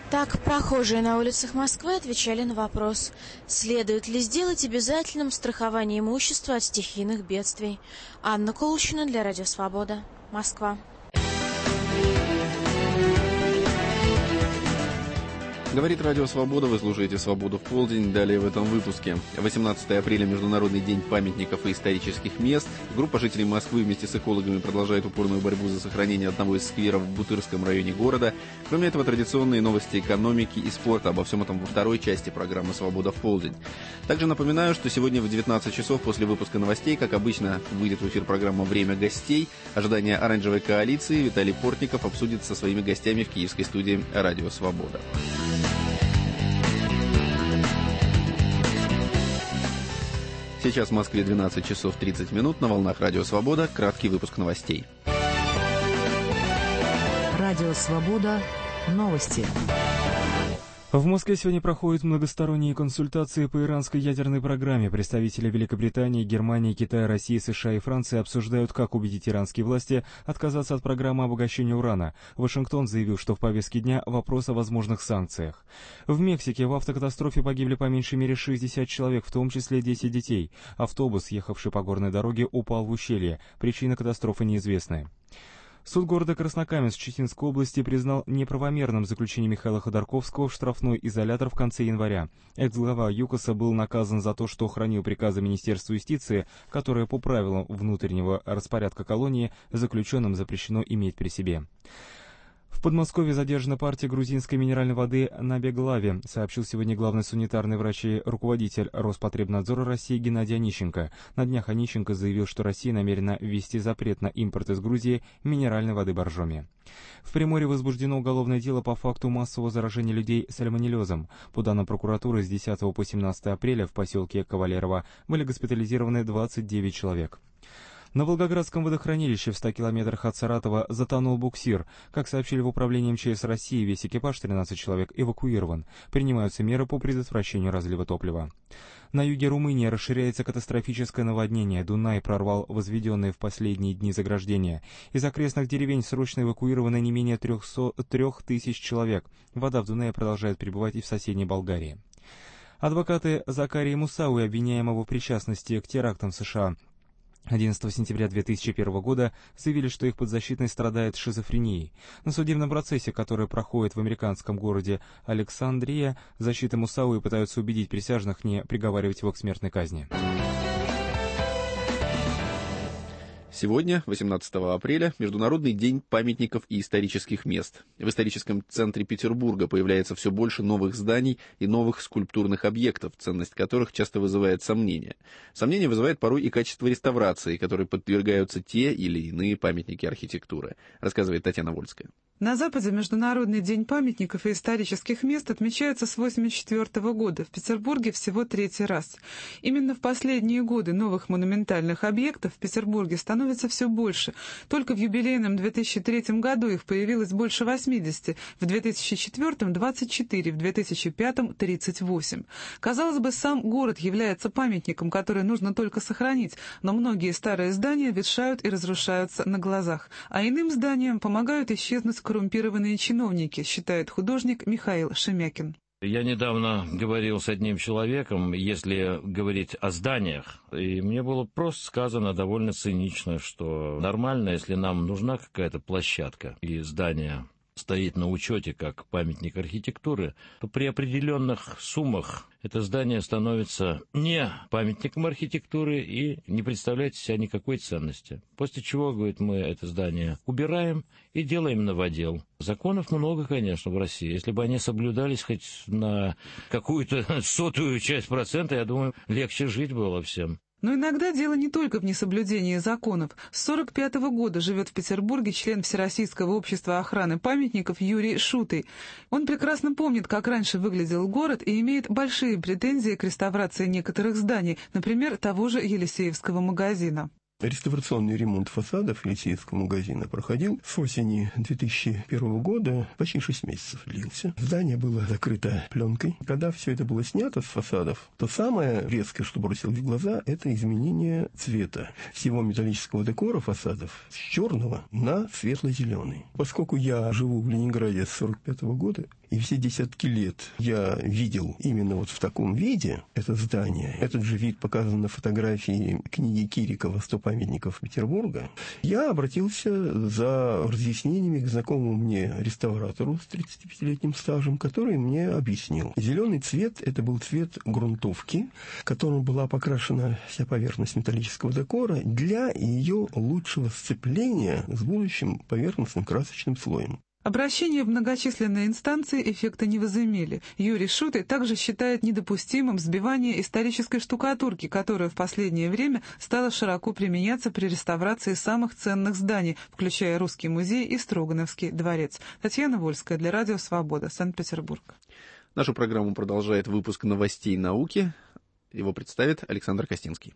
Так прохожие на улицах Москвы отвечали на вопрос, следует ли сделать обязательным страхование имущества от стихийных бедствий. Анна Колчина для Радио Свобода, Москва. Говорит Радио Свобода, вы слушаете «Свободу в полдень». Далее в этом выпуске. восемнадцатого апреля – Международный день памятников и исторических мест. Группа жителей Москвы вместе с экологами продолжает упорную борьбу за сохранение одного из скверов в Бутырском районе города. Кроме этого, традиционные новости экономики и спорта. Обо всем этом во второй части программы «Свобода в полдень». Также напоминаю, что сегодня в девятнадцать часов после выпуска новостей, как обычно, выйдет в эфир программа «Время гостей». Ожидание оранжевой коалиции Виталий Портников обсудит со своими гостями в киевской студии «Радио Свобода». Сейчас в Москве двенадцать часов тридцать минут, на волнах Радио Свобода. Краткий выпуск новостей. Радио Свобода. Новости. В Москве сегодня проходят многосторонние консультации по иранской ядерной программе. Представители Великобритании, Германии, Китая, России, США и Франции обсуждают, как убедить иранские власти отказаться от программы обогащения урана. Вашингтон заявил, что в повестке дня вопрос о возможных санкциях. В Мексике в автокатастрофе погибли по меньшей мере шестьдесят человек, в том числе десять детей. Автобус, ехавший по горной дороге, упал в ущелье. Причина катастрофы неизвестны. Суд города Краснокаменск Читинской области признал неправомерным заключение Михаила Ходорковского в штрафной изолятор в конце января. Экс-глава ЮКОСа был наказан за то, что хранил приказы Министерства юстиции, которое по правилам внутреннего распорядка колонии заключенным запрещено иметь при себе. В Подмосковье задержана партия грузинской минеральной воды на Беглаве, сообщил сегодня главный санитарный врач и руководитель Роспотребнадзора России Геннадий Онищенко. На днях Онищенко заявил, что Россия намерена ввести запрет на импорт из Грузии минеральной воды Боржоми. В Приморье возбуждено уголовное дело по факту массового заражения людей сальмонеллезом. По данным прокуратуры, с десятого по семнадцатое апреля в поселке Кавалерово были госпитализированы двадцать девять человек. На Волгоградском водохранилище в ста километрах от Саратова затонул буксир. Как сообщили в управлении МЧС России, весь экипаж, тринадцать человек, эвакуирован. Принимаются меры по предотвращению разлива топлива. На юге Румынии расширяется катастрофическое наводнение. Дунай прорвал возведенные в последние дни заграждения. Из окрестных деревень срочно эвакуировано не менее трех тысяч человек. Вода в Дунае продолжает пребывать и в соседней Болгарии. Адвокаты Закарии Мусауи, обвиняемого в причастности к терактам в США, одиннадцатого сентября две тысячи первого года заявили, что их подзащитный страдает шизофренией. На судебном процессе, который проходит в американском городе Александрия, защита Мусауи пытаются убедить присяжных не приговаривать его к смертной казни. Сегодня, восемнадцатого апреля, Международный день памятников и исторических мест. В историческом центре Петербурга появляется все больше новых зданий и новых скульптурных объектов, ценность которых часто вызывает сомнения. Сомнения вызывает порой и качество реставрации, которой подвергаются те или иные памятники архитектуры, рассказывает Татьяна Вольская. На Западе Международный день памятников и исторических мест отмечается с восемьдесят четвёртого года, в Петербурге всего третий раз. Именно в последние годы новых монументальных объектов в Петербурге становится все больше. Только в юбилейном две тысячи третьем году их появилось больше восьмидесяти, в две тысячи четвёртом – двадцать четыре, в две тысячи пятом – тридцать восемь. Казалось бы, сам город является памятником, который нужно только сохранить, но многие старые здания ветшают и разрушаются на глазах, а иным зданиям помогают исчезнуть коррумпированные чиновники, считает художник Михаил Шемякин. Я недавно говорил с одним человеком, если говорить о зданиях, и мне было просто сказано довольно цинично, что нормально, если нам нужна какая-то площадка и здание стоит на учете как памятник архитектуры, то при определенных суммах это здание становится не памятником архитектуры и не представляет из себя никакой ценности. После чего, говорит, мы это здание убираем и делаем новодел. Законов много, конечно, в России. Если бы они соблюдались хоть на какую-то сотую часть процента, я думаю, легче жить было всем. Но иногда дело не только в несоблюдении законов. С сорок пятого года живет в Петербурге член Всероссийского общества охраны памятников Юрий Шутый. Он прекрасно помнит, как раньше выглядел город, и имеет большие претензии к реставрации некоторых зданий, например, того же Елисеевского магазина. Реставрационный ремонт фасадов лицейского магазина проходил с осени две тысячи первого года, почти шесть месяцев длился. Здание было закрыто пленкой. Когда все это было снято с фасадов, то самое резкое, что бросилось в глаза, это изменение цвета всего металлического декора фасадов с черного на светло-зеленый. Поскольку я живу в Ленинграде с сорок пятого года, и все десятки лет я видел именно вот в таком виде это здание. Этот же вид показан на фотографии книги Кирикова «сто памятников Петербурга». Я обратился за разъяснениями к знакомому мне реставратору с тридцатипятилетним стажем, который мне объяснил. Зеленый цвет – это был цвет грунтовки, которым была покрашена вся поверхность металлического декора для ее лучшего сцепления с будущим поверхностным красочным слоем. Обращения в многочисленные инстанции эффекта не возымели. Юрий Шутай также считает недопустимым сбивание исторической штукатурки, которая в последнее время стала широко применяться при реставрации самых ценных зданий, включая Русский музей и Строгановский дворец. Татьяна Вольская для Радио Свобода, Санкт-Петербург. Нашу программу продолжает выпуск новостей науки. Его представит Александр Костинский.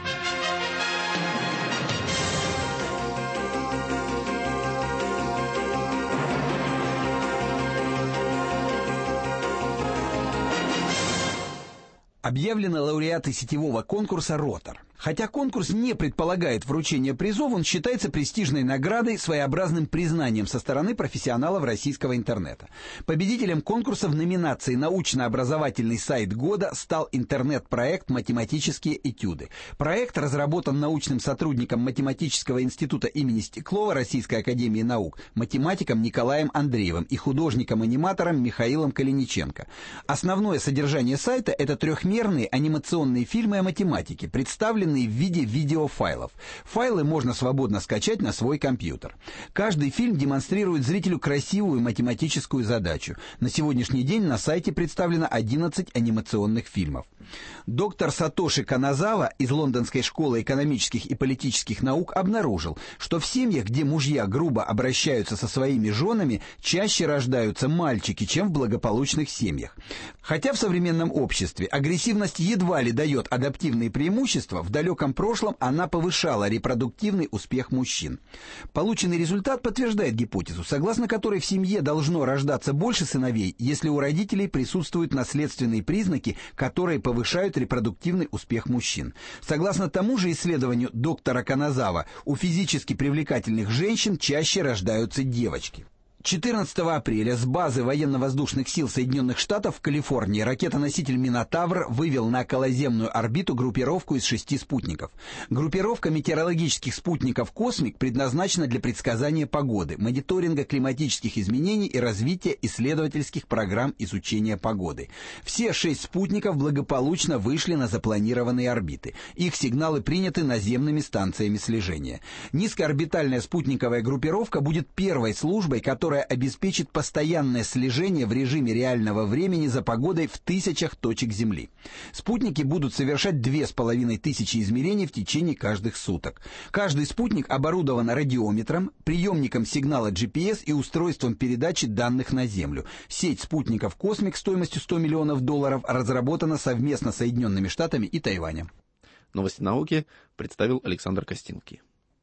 Объявлены лауреаты сетевого конкурса «Ротор». Хотя конкурс не предполагает вручение призов, он считается престижной наградой, своеобразным признанием со стороны профессионалов российского интернета. Победителем конкурса в номинации «Научно-образовательный сайт года» стал интернет-проект «Математические этюды». Проект разработан научным сотрудником Математического института имени Стеклова Российской академии наук, математиком Николаем Андреевым и художником-аниматором Михаилом Калиниченко. Основное содержание сайта – это трехмерные анимационные фильмы о математике, представленные в виде видеофайлов. Файлы можно свободно скачать на свой компьютер. Каждый фильм демонстрирует зрителю красивую математическую задачу. На сегодняшний день на сайте представлено одиннадцать анимационных фильмов. Доктор Сатоши Каназава из Лондонской школы экономических и политических наук обнаружил, что в семьях, где мужья грубо обращаются со своими женами, чаще рождаются мальчики, чем в благополучных семьях. Хотя в современном обществе агрессивность едва ли дает адаптивные преимущества, в далеком прошлом она повышала репродуктивный успех мужчин. Полученный результат подтверждает гипотезу, согласно которой в семье должно рождаться больше сыновей, если у родителей присутствуют наследственные признаки, которые повышают репродуктивный успех мужчин. Согласно тому же исследованию доктора Каназава, у физически привлекательных женщин чаще рождаются девочки. четырнадцатого апреля с базы военно-воздушных сил Соединенных Штатов в Калифорнии ракетоноситель «Минотавр» вывел на околоземную орбиту группировку из шести спутников. Группировка метеорологических спутников «Космик» предназначена для предсказания погоды, мониторинга климатических изменений и развития исследовательских программ изучения погоды. Все шесть спутников благополучно вышли на запланированные орбиты. Их сигналы приняты наземными станциями слежения. Низкоорбитальная спутниковая группировка будет первой службой, которая обеспечит постоянное слежение в режиме реального времени за погодой в тысячах точек Земли. Спутники будут совершать две с половиной тысячи измерений в течение каждых суток. Каждый спутник оборудован радиометром, приемником сигнала джи пи эс и устройством передачи данных на Землю. Сеть спутников «Космик» стоимостью сто миллионов долларов разработана совместно с Соединенными Штатами и Тайванем. Новости науки представил Александр Костинский.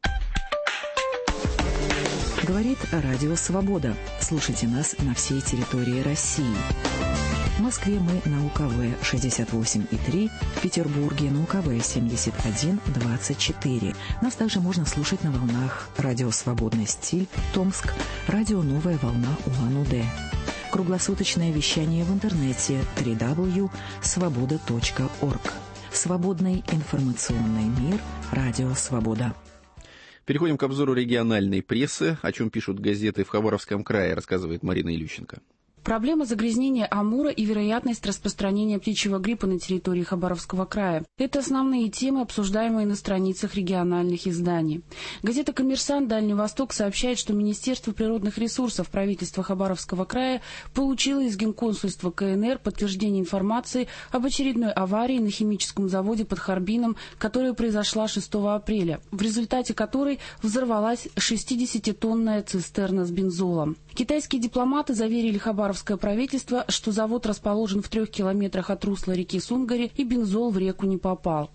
Говорит Радио Свобода. Слушайте нас на всей территории России. В Москве мы на УКВ шестьдесят восемь и три, в Петербурге на УКВ семьдесят один двадцать четыре. Нас также можно слушать на волнах Радио Свободный стиль, Томск, Радио Новая волна Улан-Удэ. Круглосуточное вещание в интернете дабл ю дабл ю дабл ю точка свобода точка орг. Свободный информационный мир. Радио Свобода. Переходим к обзору региональной прессы. О чем пишут газеты в Хабаровском крае, рассказывает Марина Илющенко. Проблема загрязнения Амура и вероятность распространения птичьего гриппа на территории Хабаровского края. Это основные темы, обсуждаемые на страницах региональных изданий. Газета «Коммерсант. Дальний Восток» сообщает, что Министерство природных ресурсов правительства Хабаровского края получило из Генконсульства ка эн эр подтверждение информации об очередной аварии на химическом заводе под Харбином, которая произошла шестого апреля, в результате которой взорвалась шестидесятитонная цистерна с бензолом. Китайские дипломаты заверили хабаровское правительство, что завод расположен в трех километрах от русла реки Сунгари и бензол в реку не попал.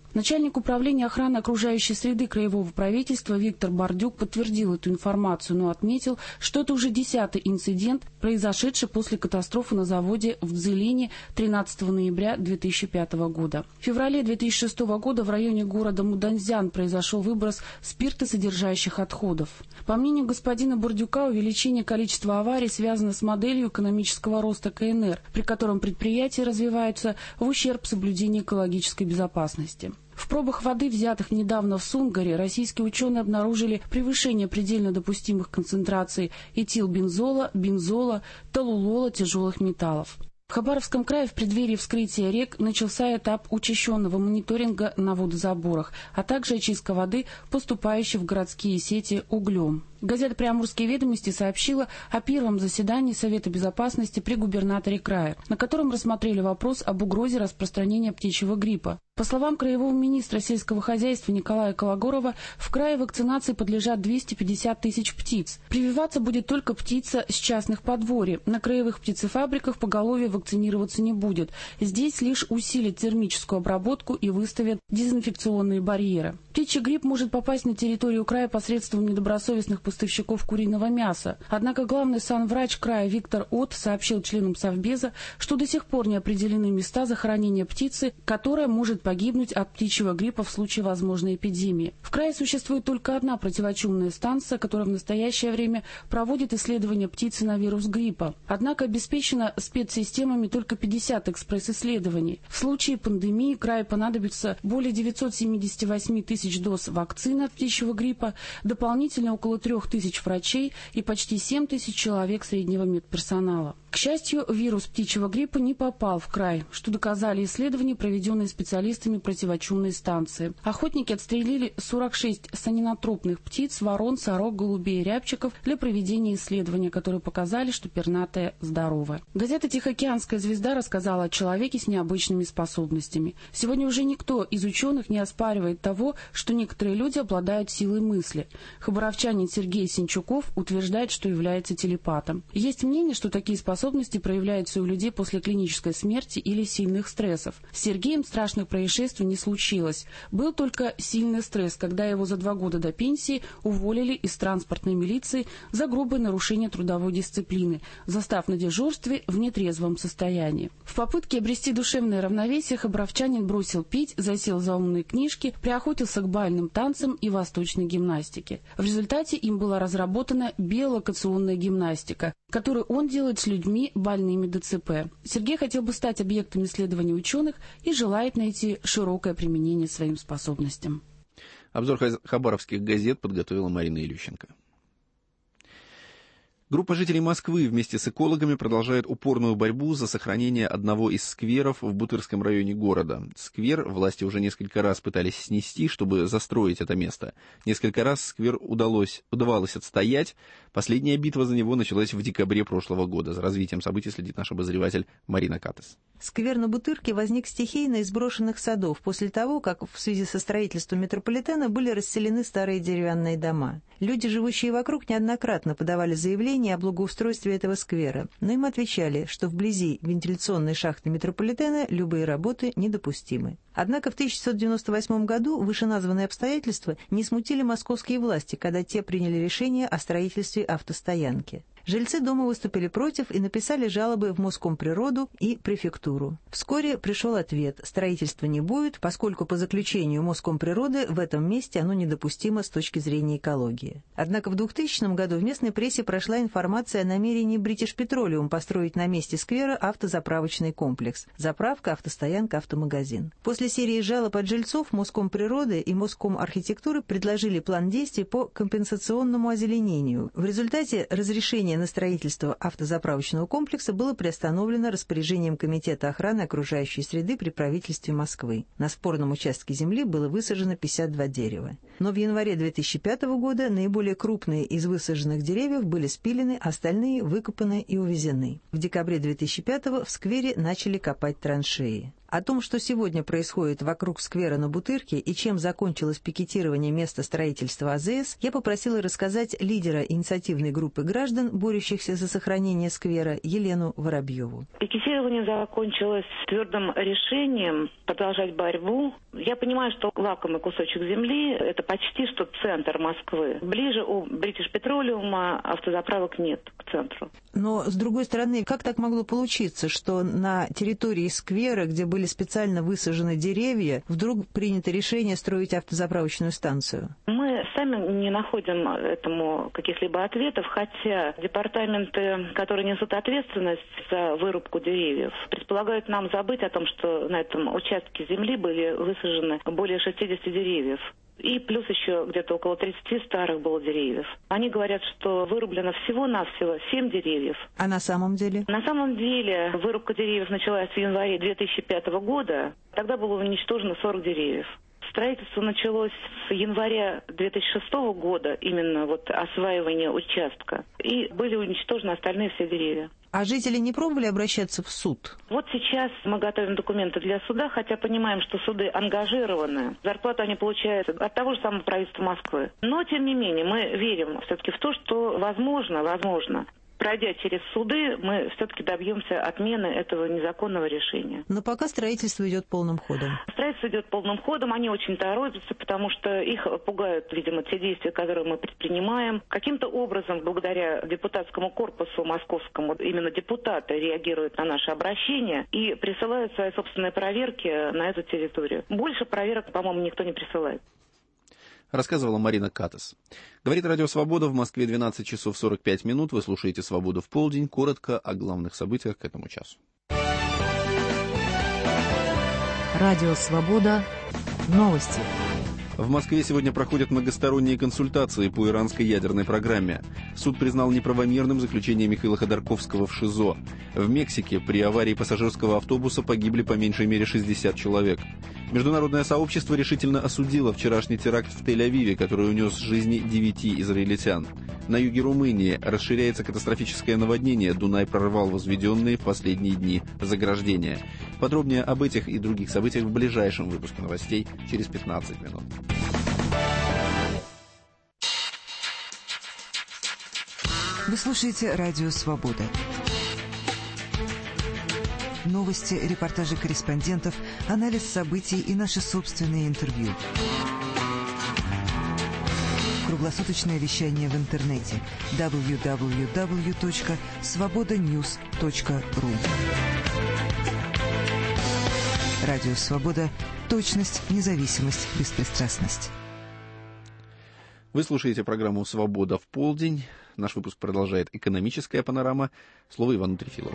Начальник управления охраны окружающей среды краевого правительства Виктор Бардюк подтвердил эту информацию, но отметил, что это уже десятый инцидент, произошедший после катастрофы на заводе в Дзелине тринадцатого ноября две тысячи пятого года. В феврале две тысячи шестого года в районе города Муданзян произошел выброс спиртосодержащих отходов. По мнению господина Бардюка, увеличение количества аварий связано с моделью экономического роста ка эн эр, при котором предприятия развиваются в ущерб соблюдению экологической безопасности. В пробах воды, взятых недавно в Сунгаре, российские ученые обнаружили превышение предельно допустимых концентраций этилбензола, бензола, толулола, тяжелых металлов. В Хабаровском крае в преддверии вскрытия рек начался этап учащенного мониторинга на водозаборах, а также очистка воды, поступающей в городские сети углем. Газета «Приамурские ведомости» сообщила о первом заседании Совета безопасности при губернаторе края, на котором рассмотрели вопрос об угрозе распространения птичьего гриппа. По словам краевого министра сельского хозяйства Николая Кологорова, в крае вакцинации подлежат двести пятьдесят тысяч птиц. Прививаться будет только птица с частных подворий. На краевых птицефабриках поголовье вакцинироваться не будет. Здесь лишь усилят термическую обработку и выставят дезинфекционные барьеры. Птичий грипп может попасть на территорию края посредством недобросовестных поставщиков куриного мяса. Однако главный санврач края Виктор От сообщил членам Совбеза, что до сих пор не определены места захоронения птицы, которая может погибнуть от птичьего гриппа в случае возможной эпидемии. В крае существует только одна противочумная станция, которая в настоящее время проводит исследования птицы на вирус гриппа. Однако обеспечено спецсистемами только пятьдесят экспресс-исследований. В случае пандемии краю понадобится более девятьсот семьдесят восемь тысяч доз вакцины от птичьего гриппа, дополнительно около трех тысяч врачей и почти семь тысяч человек среднего медперсонала. К счастью, вирус птичьего гриппа не попал в край, что доказали исследования, проведенные специалистами противочумной станции. Охотники отстрелили сорок шесть санинотропных птиц, ворон, сорок, голубей и рябчиков для проведения исследования, которые показали, что пернатая здорова. Газета «Тихоокеанская звезда» рассказала о человеке с необычными способностями. Сегодня уже никто из ученых не оспаривает того, что некоторые люди обладают силой мысли. Хабаровчанин Сергей Синчуков утверждает, что является телепатом. Есть мнение, что такие способности способности проявляются у людей после клинической смерти или сильных стрессов. С Сергеем страшных происшествий не случилось. Был только сильный стресс, когда его за два года до пенсии уволили из транспортной милиции за грубое нарушение трудовой дисциплины, застав на дежурстве в нетрезвом состоянии. В попытке обрести душевное равновесие хабаровчанин бросил пить, засел за умные книжки, приохотился к бальным танцам и восточной гимнастике. В результате им была разработана биолокационная гимнастика, которую он делает с людьми больными дэ цэ пэ. Сергей хотел бы стать объектом исследований ученых и желает найти широкое применение своим способностям. Обзор хабаровских газет подготовила Марина Илющенко. Группа жителей Москвы вместе с экологами продолжает упорную борьбу за сохранение одного из скверов в Бутырском районе города. Сквер власти уже несколько раз пытались снести, чтобы застроить это место. Несколько раз сквер удалось, удавалось отстоять. Последняя битва за него началась в декабре прошлого года. За развитием событий следит наш обозреватель Марина Катес. Сквер на Бутырке возник стихийно из брошенных садов после того, как в связи со строительством метрополитена были расселены старые деревянные дома. Люди, живущие вокруг, неоднократно подавали заявление о благоустройстве этого сквера, но им отвечали, что вблизи вентиляционной шахты метрополитена любые работы недопустимы. Однако в тысяча девятьсот девяносто восьмом году вышеназванные обстоятельства не смутили московские власти, когда те приняли решение о строительстве автостоянки. Жильцы дома выступили против и написали жалобы в Москомприроду и префектуру. Вскоре пришел ответ: строительства не будет, поскольку по заключению Москомприроды в этом месте оно недопустимо с точки зрения экологии. Однако в двухтысячном году в местной прессе прошла информация о намерении British Petroleum построить на месте сквера автозаправочный комплекс. Заправка, автостоянка, автомагазин. После серии жалоб от жильцов Москомприроды и Москомархитектуры предложили план действий по компенсационному озеленению. В результате разрешение на строительство автозаправочного комплекса было приостановлено распоряжением Комитета охраны окружающей среды при правительстве Москвы. На спорном участке земли было высажено пятьдесят два дерева. Но в январе две тысячи пятого года наиболее крупные из высаженных деревьев были спилены, остальные выкопаны и увезены. В декабре две тысячи пятого в сквере начали копать траншеи. О том, что сегодня происходит вокруг сквера на Бутырке и чем закончилось пикетирование места строительства а зэ эс, я попросила рассказать лидера инициативной группы граждан, борющихся за сохранение сквера, Елену Воробьеву. Пикетирование закончилось твердым решением продолжать борьбу Я понимаю, что лакомый кусочек земли – это почти что центр Москвы. Ближе у British Petroleum автозаправок нет к центру. Но, с другой стороны, как так могло получиться, что на территории сквера, где были специально высажены деревья, вдруг принято решение строить автозаправочную станцию? Мы сами не находим этому каких-либо ответов, хотя департаменты, которые несут ответственность за вырубку деревьев, предполагают нам забыть о том, что на этом участке земли были высажены более шестидесяти деревьев. И плюс еще где-то около тридцати старых было деревьев. Они говорят, что вырублено всего-навсего семь деревьев. А на самом деле? На самом деле вырубка деревьев началась в январе две тысячи пятого года. Тогда было уничтожено сорок деревьев. Строительство началось с января две тысячи шестого года, именно вот осваивание участка. И были уничтожены остальные все деревья. А жители не пробовали обращаться в суд? Вот сейчас мы готовим документы для суда, хотя понимаем, что суды ангажированы. Зарплату они получают от того же самого правительства Москвы. Но, тем не менее, мы верим все-таки в то, что возможно, возможно, пройдя через суды, мы все-таки добьемся отмены этого незаконного решения. Но пока строительство идет полным ходом. Строительство идет полным ходом, они очень торопятся, потому что их пугают, видимо, те действия, которые мы предпринимаем. Каким-то образом, благодаря депутатскому корпусу московскому, именно депутаты реагируют на наши обращения и присылают свои собственные проверки на эту территорию. Больше проверок, по-моему, никто не присылает. Рассказывала Марина Катас. Говорит Радио Свобода, в Москве двенадцать часов сорок пять минут. Вы слушаете «Свободу в полдень». Коротко о главных событиях к этому часу. Радио Свобода. Новости. В Москве сегодня проходят многосторонние консультации по иранской ядерной программе. Суд признал неправомерным заключение Михаила Ходорковского в ШИЗО. В Мексике при аварии пассажирского автобуса погибли по меньшей мере шестьдесят человек. Международное сообщество решительно осудило вчерашний теракт в Тель-Авиве, который унес жизни девяти израильтян. На юге Румынии расширяется катастрофическое наводнение. Дунай прорвал возведенные в последние дни заграждения. Подробнее об этих и других событиях в ближайшем выпуске новостей через пятнадцать минут. Вы слушаете «Радио Свобода». Новости, репортажи корреспондентов, анализ событий и наши собственные интервью. Круглосуточное вещание в интернете дабл ю дабл ю дабл ю точка свобода ньюс точка ру. Радио Свобода. Точность, независимость, беспристрастность. Вы слушаете программу «Свобода в полдень». Наш выпуск продолжает экономическая панорама. Слово Ивану Трефилову.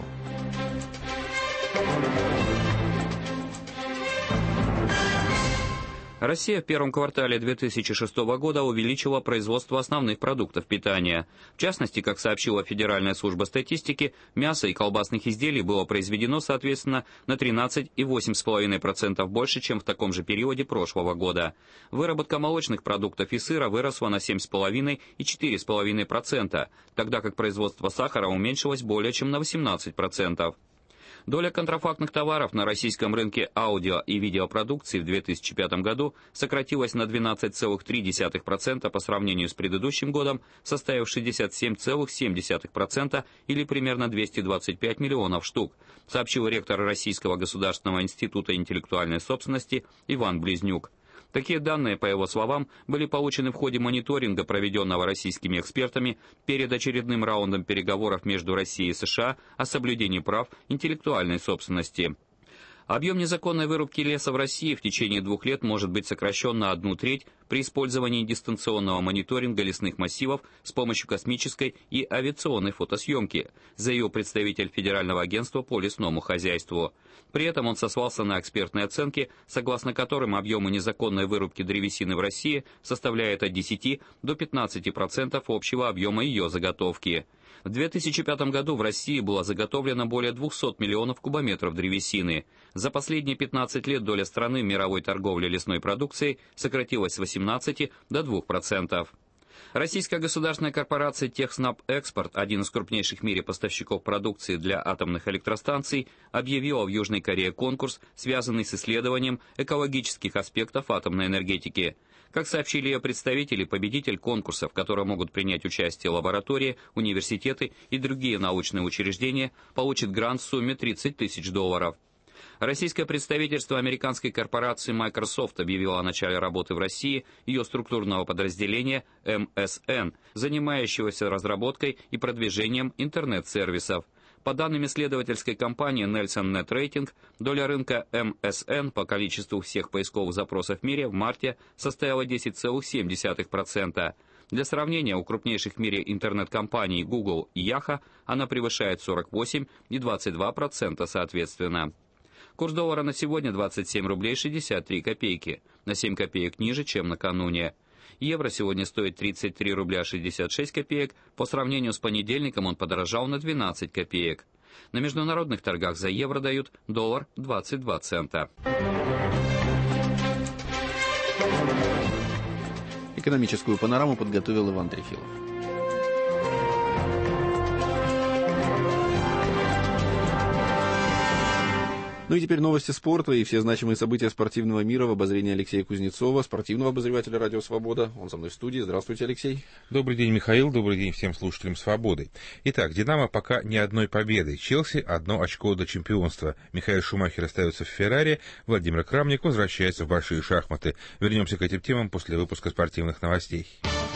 Россия в первом квартале две тысячи шестого года увеличила производство основных продуктов питания. В частности, как сообщила Федеральная служба статистики, мяса и колбасных изделий было произведено, соответственно, на тринадцать и восемь целых пять десятых процента больше, чем в таком же периоде прошлого года. Выработка молочных продуктов и сыра выросла на семь целых пять десятых и четыре целых пять десятых процента, тогда как производство сахара уменьшилось более чем на восемнадцать процентов. Доля контрафактных товаров на российском рынке аудио и видеопродукции в две тысячи пятом году сократилась на двенадцать целых три десятых процента по сравнению с предыдущим годом, составив шестьдесят семь целых семь десятых процента или примерно двести двадцать пять миллионов штук, сообщил ректор Российского государственного института интеллектуальной собственности Иван Близнюк. Такие данные, по его словам, были получены в ходе мониторинга, проведенного российскими экспертами перед очередным раундом переговоров между Россией и США о соблюдении прав интеллектуальной собственности. Объем незаконной вырубки леса в России в течение двух лет может быть сокращен на одну треть при использовании дистанционного мониторинга лесных массивов с помощью космической и авиационной фотосъемки, заявил представитель Федерального агентства по лесному хозяйству. При этом он сослался на экспертные оценки, согласно которым объемы незаконной вырубки древесины в России составляют от десяти до пятнадцати процентов общего объема ее заготовки. В две тысячи пятом году в России было заготовлено более двухсот миллионов кубометров древесины. За последние пятнадцать лет доля страны в мировой торговле лесной продукцией сократилась с восемнадцати до двух процентов. Российская государственная корпорация «Техснабэкспорт», один из крупнейших в мире поставщиков продукции для атомных электростанций, объявила в Южной Корее конкурс, связанный с исследованием экологических аспектов атомной энергетики. Как сообщили ее представители, победитель конкурса, в котором могут принять участие лаборатории, университеты и другие научные учреждения, получит грант в сумме тридцать тысяч долларов. Российское представительство американской корпорации Microsoft объявило о начале работы в России ее структурного подразделения эм эс эн, занимающегося разработкой и продвижением интернет-сервисов. По данным исследовательской компании Nelson Net Rating, доля рынка эм эс эн по количеству всех поисковых запросов в мире в марте составила десять целых семь десятых процента. Для сравнения, у крупнейших в мире интернет-компаний Google и Yahoo она превышает сорок восемь и двадцать два процента соответственно. Курс доллара на сегодня двадцать семь рублей шестьдесят три копейки, на семь копеек ниже, чем накануне. Евро сегодня стоит тридцать три рубля шестьдесят шесть копеек, по сравнению с понедельником он подорожал на двенадцать копеек. На международных торгах за евро дают доллар двадцать два цента. Экономическую панораму подготовил Иван Трефилов. Ну и теперь новости спорта и все значимые события спортивного мира в обозрении Алексея Кузнецова, спортивного обозревателя «Радио Свобода». Он со мной в студии. Здравствуйте, Алексей. Добрый день, Михаил. Добрый день всем слушателям «Свободы». Итак, «Динамо» пока ни одной победы. «Челси» одно очко до чемпионства. Михаил Шумахер остается в «Феррари», Владимир Крамник возвращается в большие шахматы. Вернемся к этим темам после выпуска спортивных новостей.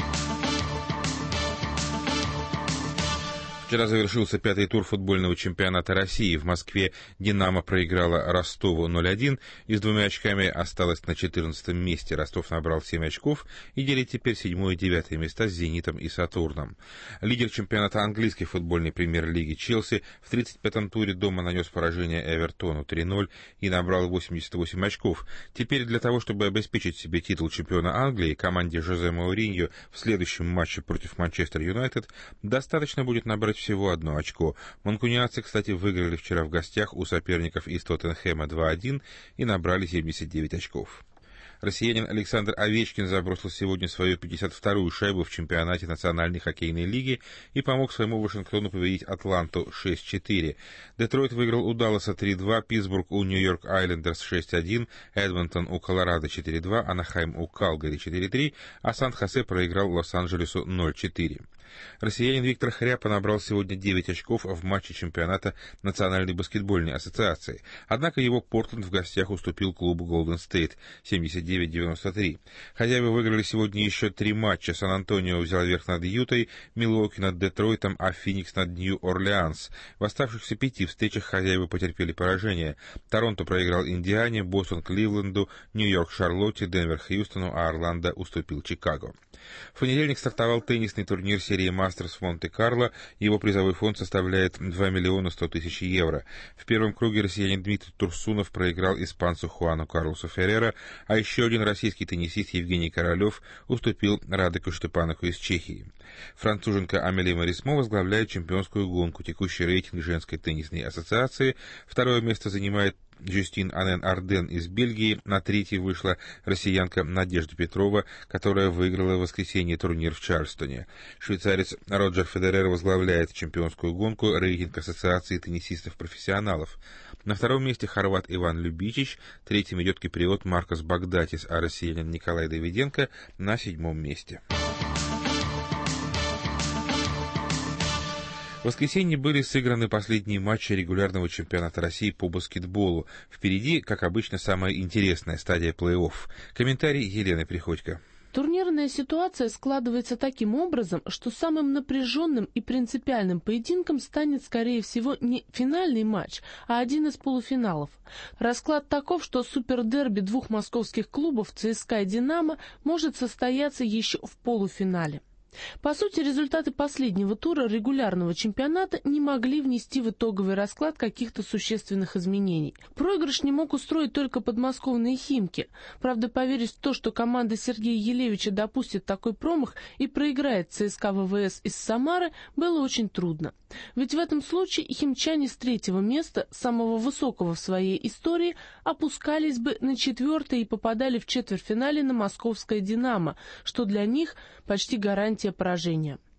Вчера завершился пятый тур футбольного чемпионата России. В Москве «Динамо» проиграла Ростову ноль один и с двумя очками осталась на четырнадцатом месте. Ростов набрал семь очков и делит теперь седьмое и девятое места с «Зенитом» и «Сатурном». Лидер чемпионата английской футбольной премьер-лиги Челси в тридцать пятом туре дома нанес поражение Эвертону три ноль и набрал восемьдесят восемь очков. Теперь для того, чтобы обеспечить себе титул чемпиона Англии, команде Жозе Мауриньо в следующем матче против Манчестер Юнайтед достаточно будет набрать всего одно очко. Манкунианцы, кстати, выиграли вчера в гостях у соперников из Тоттенхэма два один и набрали семьдесят девять очков. Россиянин Александр Овечкин забросил сегодня свою пятьдесят вторую шайбу в чемпионате Национальной хоккейной лиги и помог своему Вашингтону победить Атланту шесть четыре. Детройт выиграл у Далласа три два, Питтсбург у Нью-Йорк Айлендерс шесть один, Эдмонтон у Колорадо четыре два, Анахайм у Калгари четыре три, а Сан-Хосе проиграл Лос-Анджелесу ноль четыре. Россиянин Виктор Хряпа набрал сегодня девять очков в матче чемпионата Национальной баскетбольной ассоциации. Однако его Портленд в гостях уступил клубу Голден Стейт семьдесят девять девяносто три. Хозяева выиграли сегодня еще три матча. Сан-Антонио взял верх над Ютой, Милуоки над Детройтом, а Феникс над Нью-Орлеанс. В оставшихся пяти встречах хозяева потерпели поражение. Торонто проиграл Индиане, Бостон Кливленду, Нью-Йорк Шарлотте, Денвер Хьюстону, а Орландо уступил Чикаго. В понедельник стартовал теннисный турнир серии Мастерс в Монте-Карло. Его призовой фонд составляет два миллиона сто тысяч евро. В первом круге россиянин Дмитрий Турсунов проиграл испанцу Хуану Карлосу Феррера, а еще один российский теннисист Евгений Королев уступил Радеку Штепаноку из Чехии. Француженка Амели Марисмо возглавляет чемпионскую гонку, текущий рейтинг женской теннисной ассоциации. Второе место занимает Жюстин Анен Арден из Бельгии. На третьей вышла россиянка Надежда Петрова, которая выиграла в воскресенье турнир в Чарльстоне. Швейцарец Роджер Федерер возглавляет чемпионскую гонку, рейтинг ассоциации теннисистов-профессионалов. На втором месте хорват Иван Любичич, третьим идет киприот Маркос Багдатис, а россиянин Николай Давиденко на седьмом месте. В воскресенье были сыграны последние матчи регулярного чемпионата России по баскетболу. Впереди, как обычно, самая интересная стадия плей-офф. Комментарий Елены Приходько. Турнирная ситуация складывается таким образом, что самым напряженным и принципиальным поединком станет, скорее всего, не финальный матч, а один из полуфиналов. Расклад таков, что супердерби двух московских клубов ЦСКА и «Динамо» может состояться еще в полуфинале. По сути, результаты последнего тура регулярного чемпионата не могли внести в итоговый расклад каких-то существенных изменений. Проигрыш не мог устроить только подмосковные «Химки». Правда, поверить в то, что команда Сергея Елевича допустит такой промах и проиграет ЦСКА ВВС из Самары, было очень трудно. Ведь в этом случае химчане с третьего места, самого высокого в своей истории, опускались бы на четвертое и попадали в четвертьфинале на московское «Динамо», что для них почти гарантия поражения.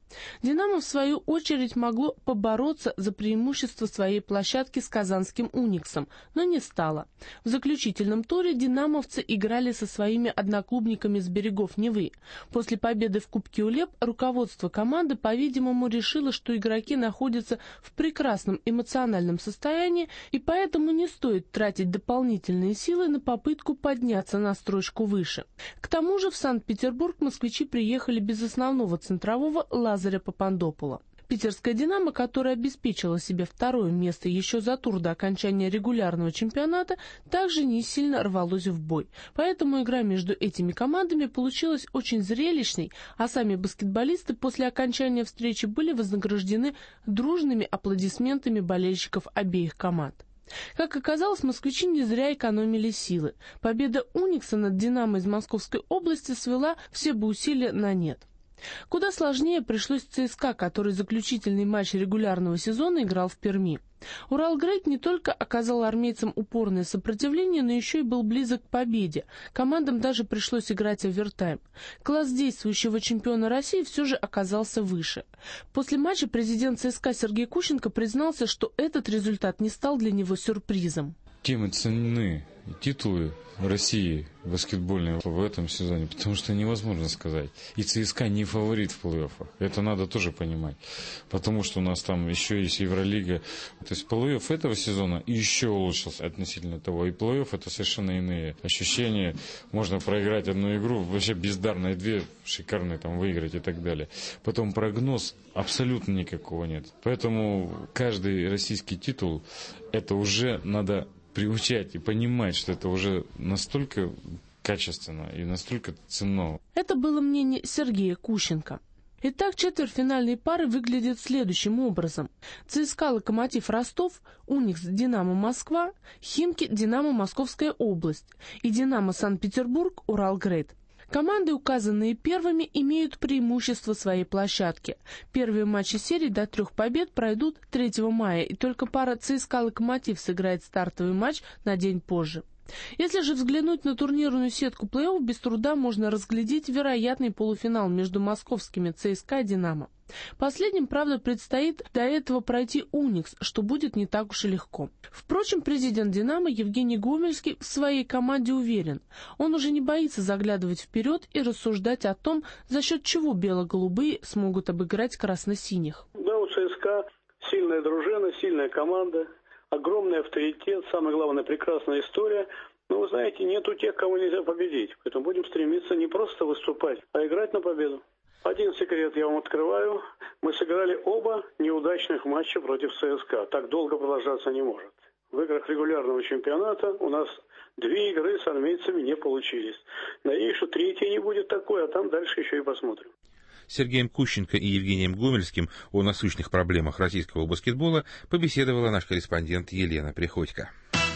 «Динамо», в свою очередь, могло побороться за преимущество своей площадки с казанским «Униксом», но не стало. В заключительном туре динамовцы играли со своими одноклубниками с берегов Невы. После победы в Кубке УЛЕП руководство команды, по-видимому, решило, что игроки находятся в прекрасном эмоциональном состоянии, и поэтому не стоит тратить дополнительные силы на попытку подняться на строчку выше. К тому же в Санкт-Петербург москвичи приехали без основного центрового Лазаря Папандопула. Питерская «Динамо», которая обеспечила себе второе место еще за тур до окончания регулярного чемпионата, также не сильно рвалось в бой. Поэтому игра между этими командами получилась очень зрелищной, а сами баскетболисты после окончания встречи были вознаграждены дружными аплодисментами болельщиков обеих команд. Как оказалось, москвичи не зря экономили силы. Победа «Уникса» над «Динамо» из Московской области свела все бы усилия на нет. Куда сложнее пришлось ЦСКА, который заключительный матч регулярного сезона играл в Перми. «Уралгрейд» не только оказал армейцам упорное сопротивление, но еще и был близок к победе. Командам даже пришлось играть овертайм. Класс действующего чемпиона России все же оказался выше. После матча президент ЦСКА Сергей Кущенко признался, что этот результат не стал для него сюрпризом. Темы ценны титулы России баскетбольные в этом сезоне, потому что невозможно сказать. И ЦСКА не фаворит в плей-оффах. Это надо тоже понимать. Потому что у нас там еще есть Евролига. То есть плей-офф этого сезона еще улучшился относительно того. И плей-офф — это совершенно иные ощущения. Можно проиграть одну игру, вообще бездарные две, шикарные там выиграть и так далее. Потом прогноз абсолютно никакого нет. Поэтому каждый российский титул, это уже надо приучать и понимать, что это уже настолько качественно и настолько ценно. Это было мнение Сергея Кущенко. Итак, четвертьфинальные пары выглядят следующим образом. ЦСКА «Локомотив» Ростов, «Уникс» «Динамо» Москва, «Химки» «Динамо» Московская область и «Динамо» Санкт-Петербург «Уралгрейд». Команды, указанные первыми, имеют преимущество своей площадки. Первые матчи серии до трех побед пройдут третьего мая, и только пара ЦСКА «Локомотив» сыграет стартовый матч на день позже. Если же взглянуть на турнирную сетку плей-офф, без труда можно разглядеть вероятный полуфинал между московскими ЦСКА и «Динамо». Последним, правда, предстоит до этого пройти «Уникс», что будет не так уж и легко. Впрочем, президент «Динамо» Евгений Гомельский в своей команде уверен. Он уже не боится заглядывать вперед и рассуждать о том, за счет чего бело-голубые смогут обыграть красно-синих. Да, у ЦСКА сильная дружина, сильная команда, огромный авторитет, самое главное, прекрасная история. Но, вы знаете, нету тех, кого нельзя победить. Поэтому будем стремиться не просто выступать, а играть на победу. Один секрет я вам открываю. Мы сыграли оба неудачных матча против ЦСКА. Так долго продолжаться не может. В играх регулярного чемпионата у нас две игры с армейцами не получились. Надеюсь, что третья не будет такой, а там дальше еще и посмотрим. С Сергеем Кущенко и Евгением Гомельским о насущных проблемах российского баскетбола побеседовала наш корреспондент Елена Приходько.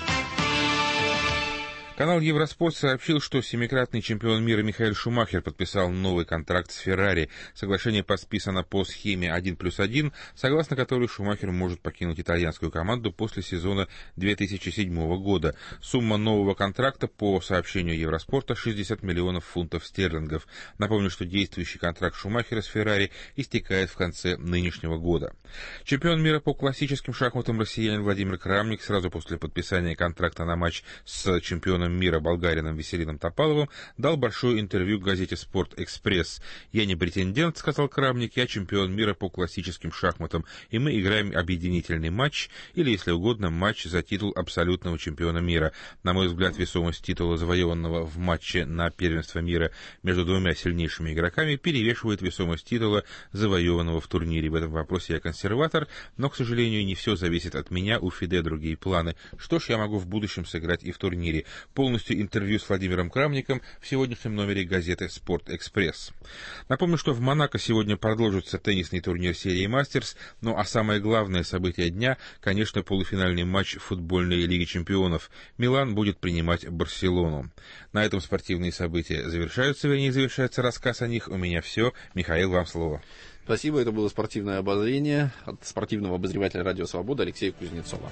Канал Евроспорт сообщил, что семикратный чемпион мира Михаэль Шумахер подписал новый контракт с Феррари. Соглашение подписано по схеме один плюс один, согласно которой Шумахер может покинуть итальянскую команду после сезона две тысячи седьмого года. Сумма нового контракта, по сообщению Евроспорта, шестьдесят миллионов фунтов стерлингов. Напомню, что действующий контракт Шумахера с Феррари истекает в конце нынешнего года. Чемпион мира по классическим шахматам россиянин Владимир Крамник сразу после подписания контракта на матч с чемпионом мира болгарином Веселином Топаловым дал большое интервью газете «Спорт-Экспресс». «Я не претендент», — сказал Крамник, — «я чемпион мира по классическим шахматам, и мы играем объединительный матч, или, если угодно, матч за титул абсолютного чемпиона мира. На мой взгляд, весомость титула, завоеванного в матче на первенство мира между двумя сильнейшими игроками, перевешивает весомость титула, завоеванного в турнире. В этом вопросе я консерватор, но, к сожалению, не все зависит от меня, у ФИДЕ другие планы. Что ж, я могу в будущем сыграть и в турнире». Полностью интервью с Владимиром Крамником в сегодняшнем номере газеты «Спорт-Экспресс». Напомню, что в Монако сегодня продолжится теннисный турнир серии «Мастерс», ну а самое главное событие дня, конечно, полуфинальный матч футбольной Лиги чемпионов. Милан будет принимать Барселону. На этом спортивные события завершаются, вернее, завершается рассказ о них. У меня все. Михаил, вам слово. Спасибо, это было спортивное обозрение от спортивного обозревателя «Радио Свобода» Алексея Кузнецова.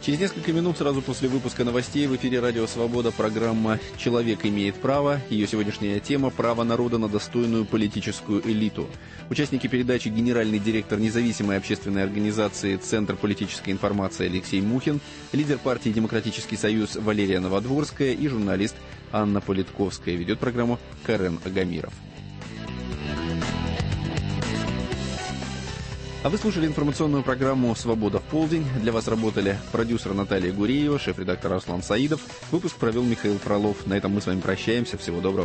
Через несколько минут, сразу после выпуска новостей, в эфире «Радио Свобода» программа «Человек имеет право». Ее сегодняшняя тема – право народа на достойную политическую элиту. Участники передачи – генеральный директор независимой общественной организации «Центр политической информации» Алексей Мухин, лидер партии «Демократический союз» Валерия Новодворская и журналист Анна Политковская. Ведет программу Карен Агамиров. А вы слушали информационную программу «Свобода в полдень». Для вас работали продюсер Наталья Гуреева, шеф-редактор Руслан Саидов. Выпуск провел Михаил Фролов. На этом мы с вами прощаемся. Всего доброго.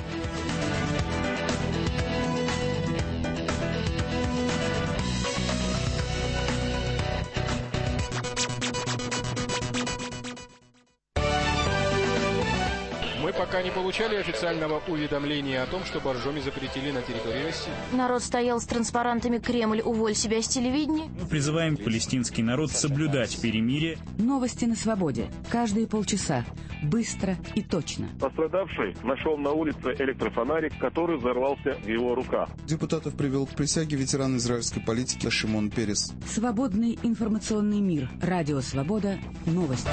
Пока не получали официального уведомления о том, что Боржоми запретили на территории России. Народ стоял с транспарантами «Кремль, уволь себя с телевидения». Мы призываем палестинский народ соблюдать перемирие. Новости на свободе. Каждые полчаса. Быстро и точно. Пострадавший нашел на улице электрофонарик, который взорвался в его руках. Депутатов привел к присяге ветеран израильской политики Шимон Перес. Свободный информационный мир. Радио Свобода. Новости.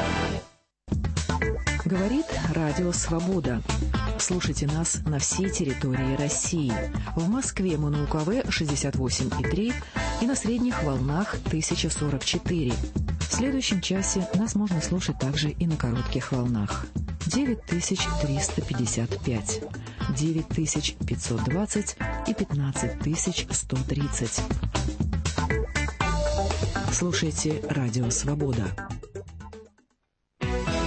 Говорит Радио Свобода. Слушайте нас на всей территории России. В Москве мы на У К В шестьдесят восемь и три и на средних волнах тысяча сорок четыре. В следующем часе нас можно слушать также и на коротких волнах. девять тысяч триста пятьдесят пять, девять тысяч пятьсот двадцать и пятнадцать тысяч сто тридцать. Слушайте Радио Свобода.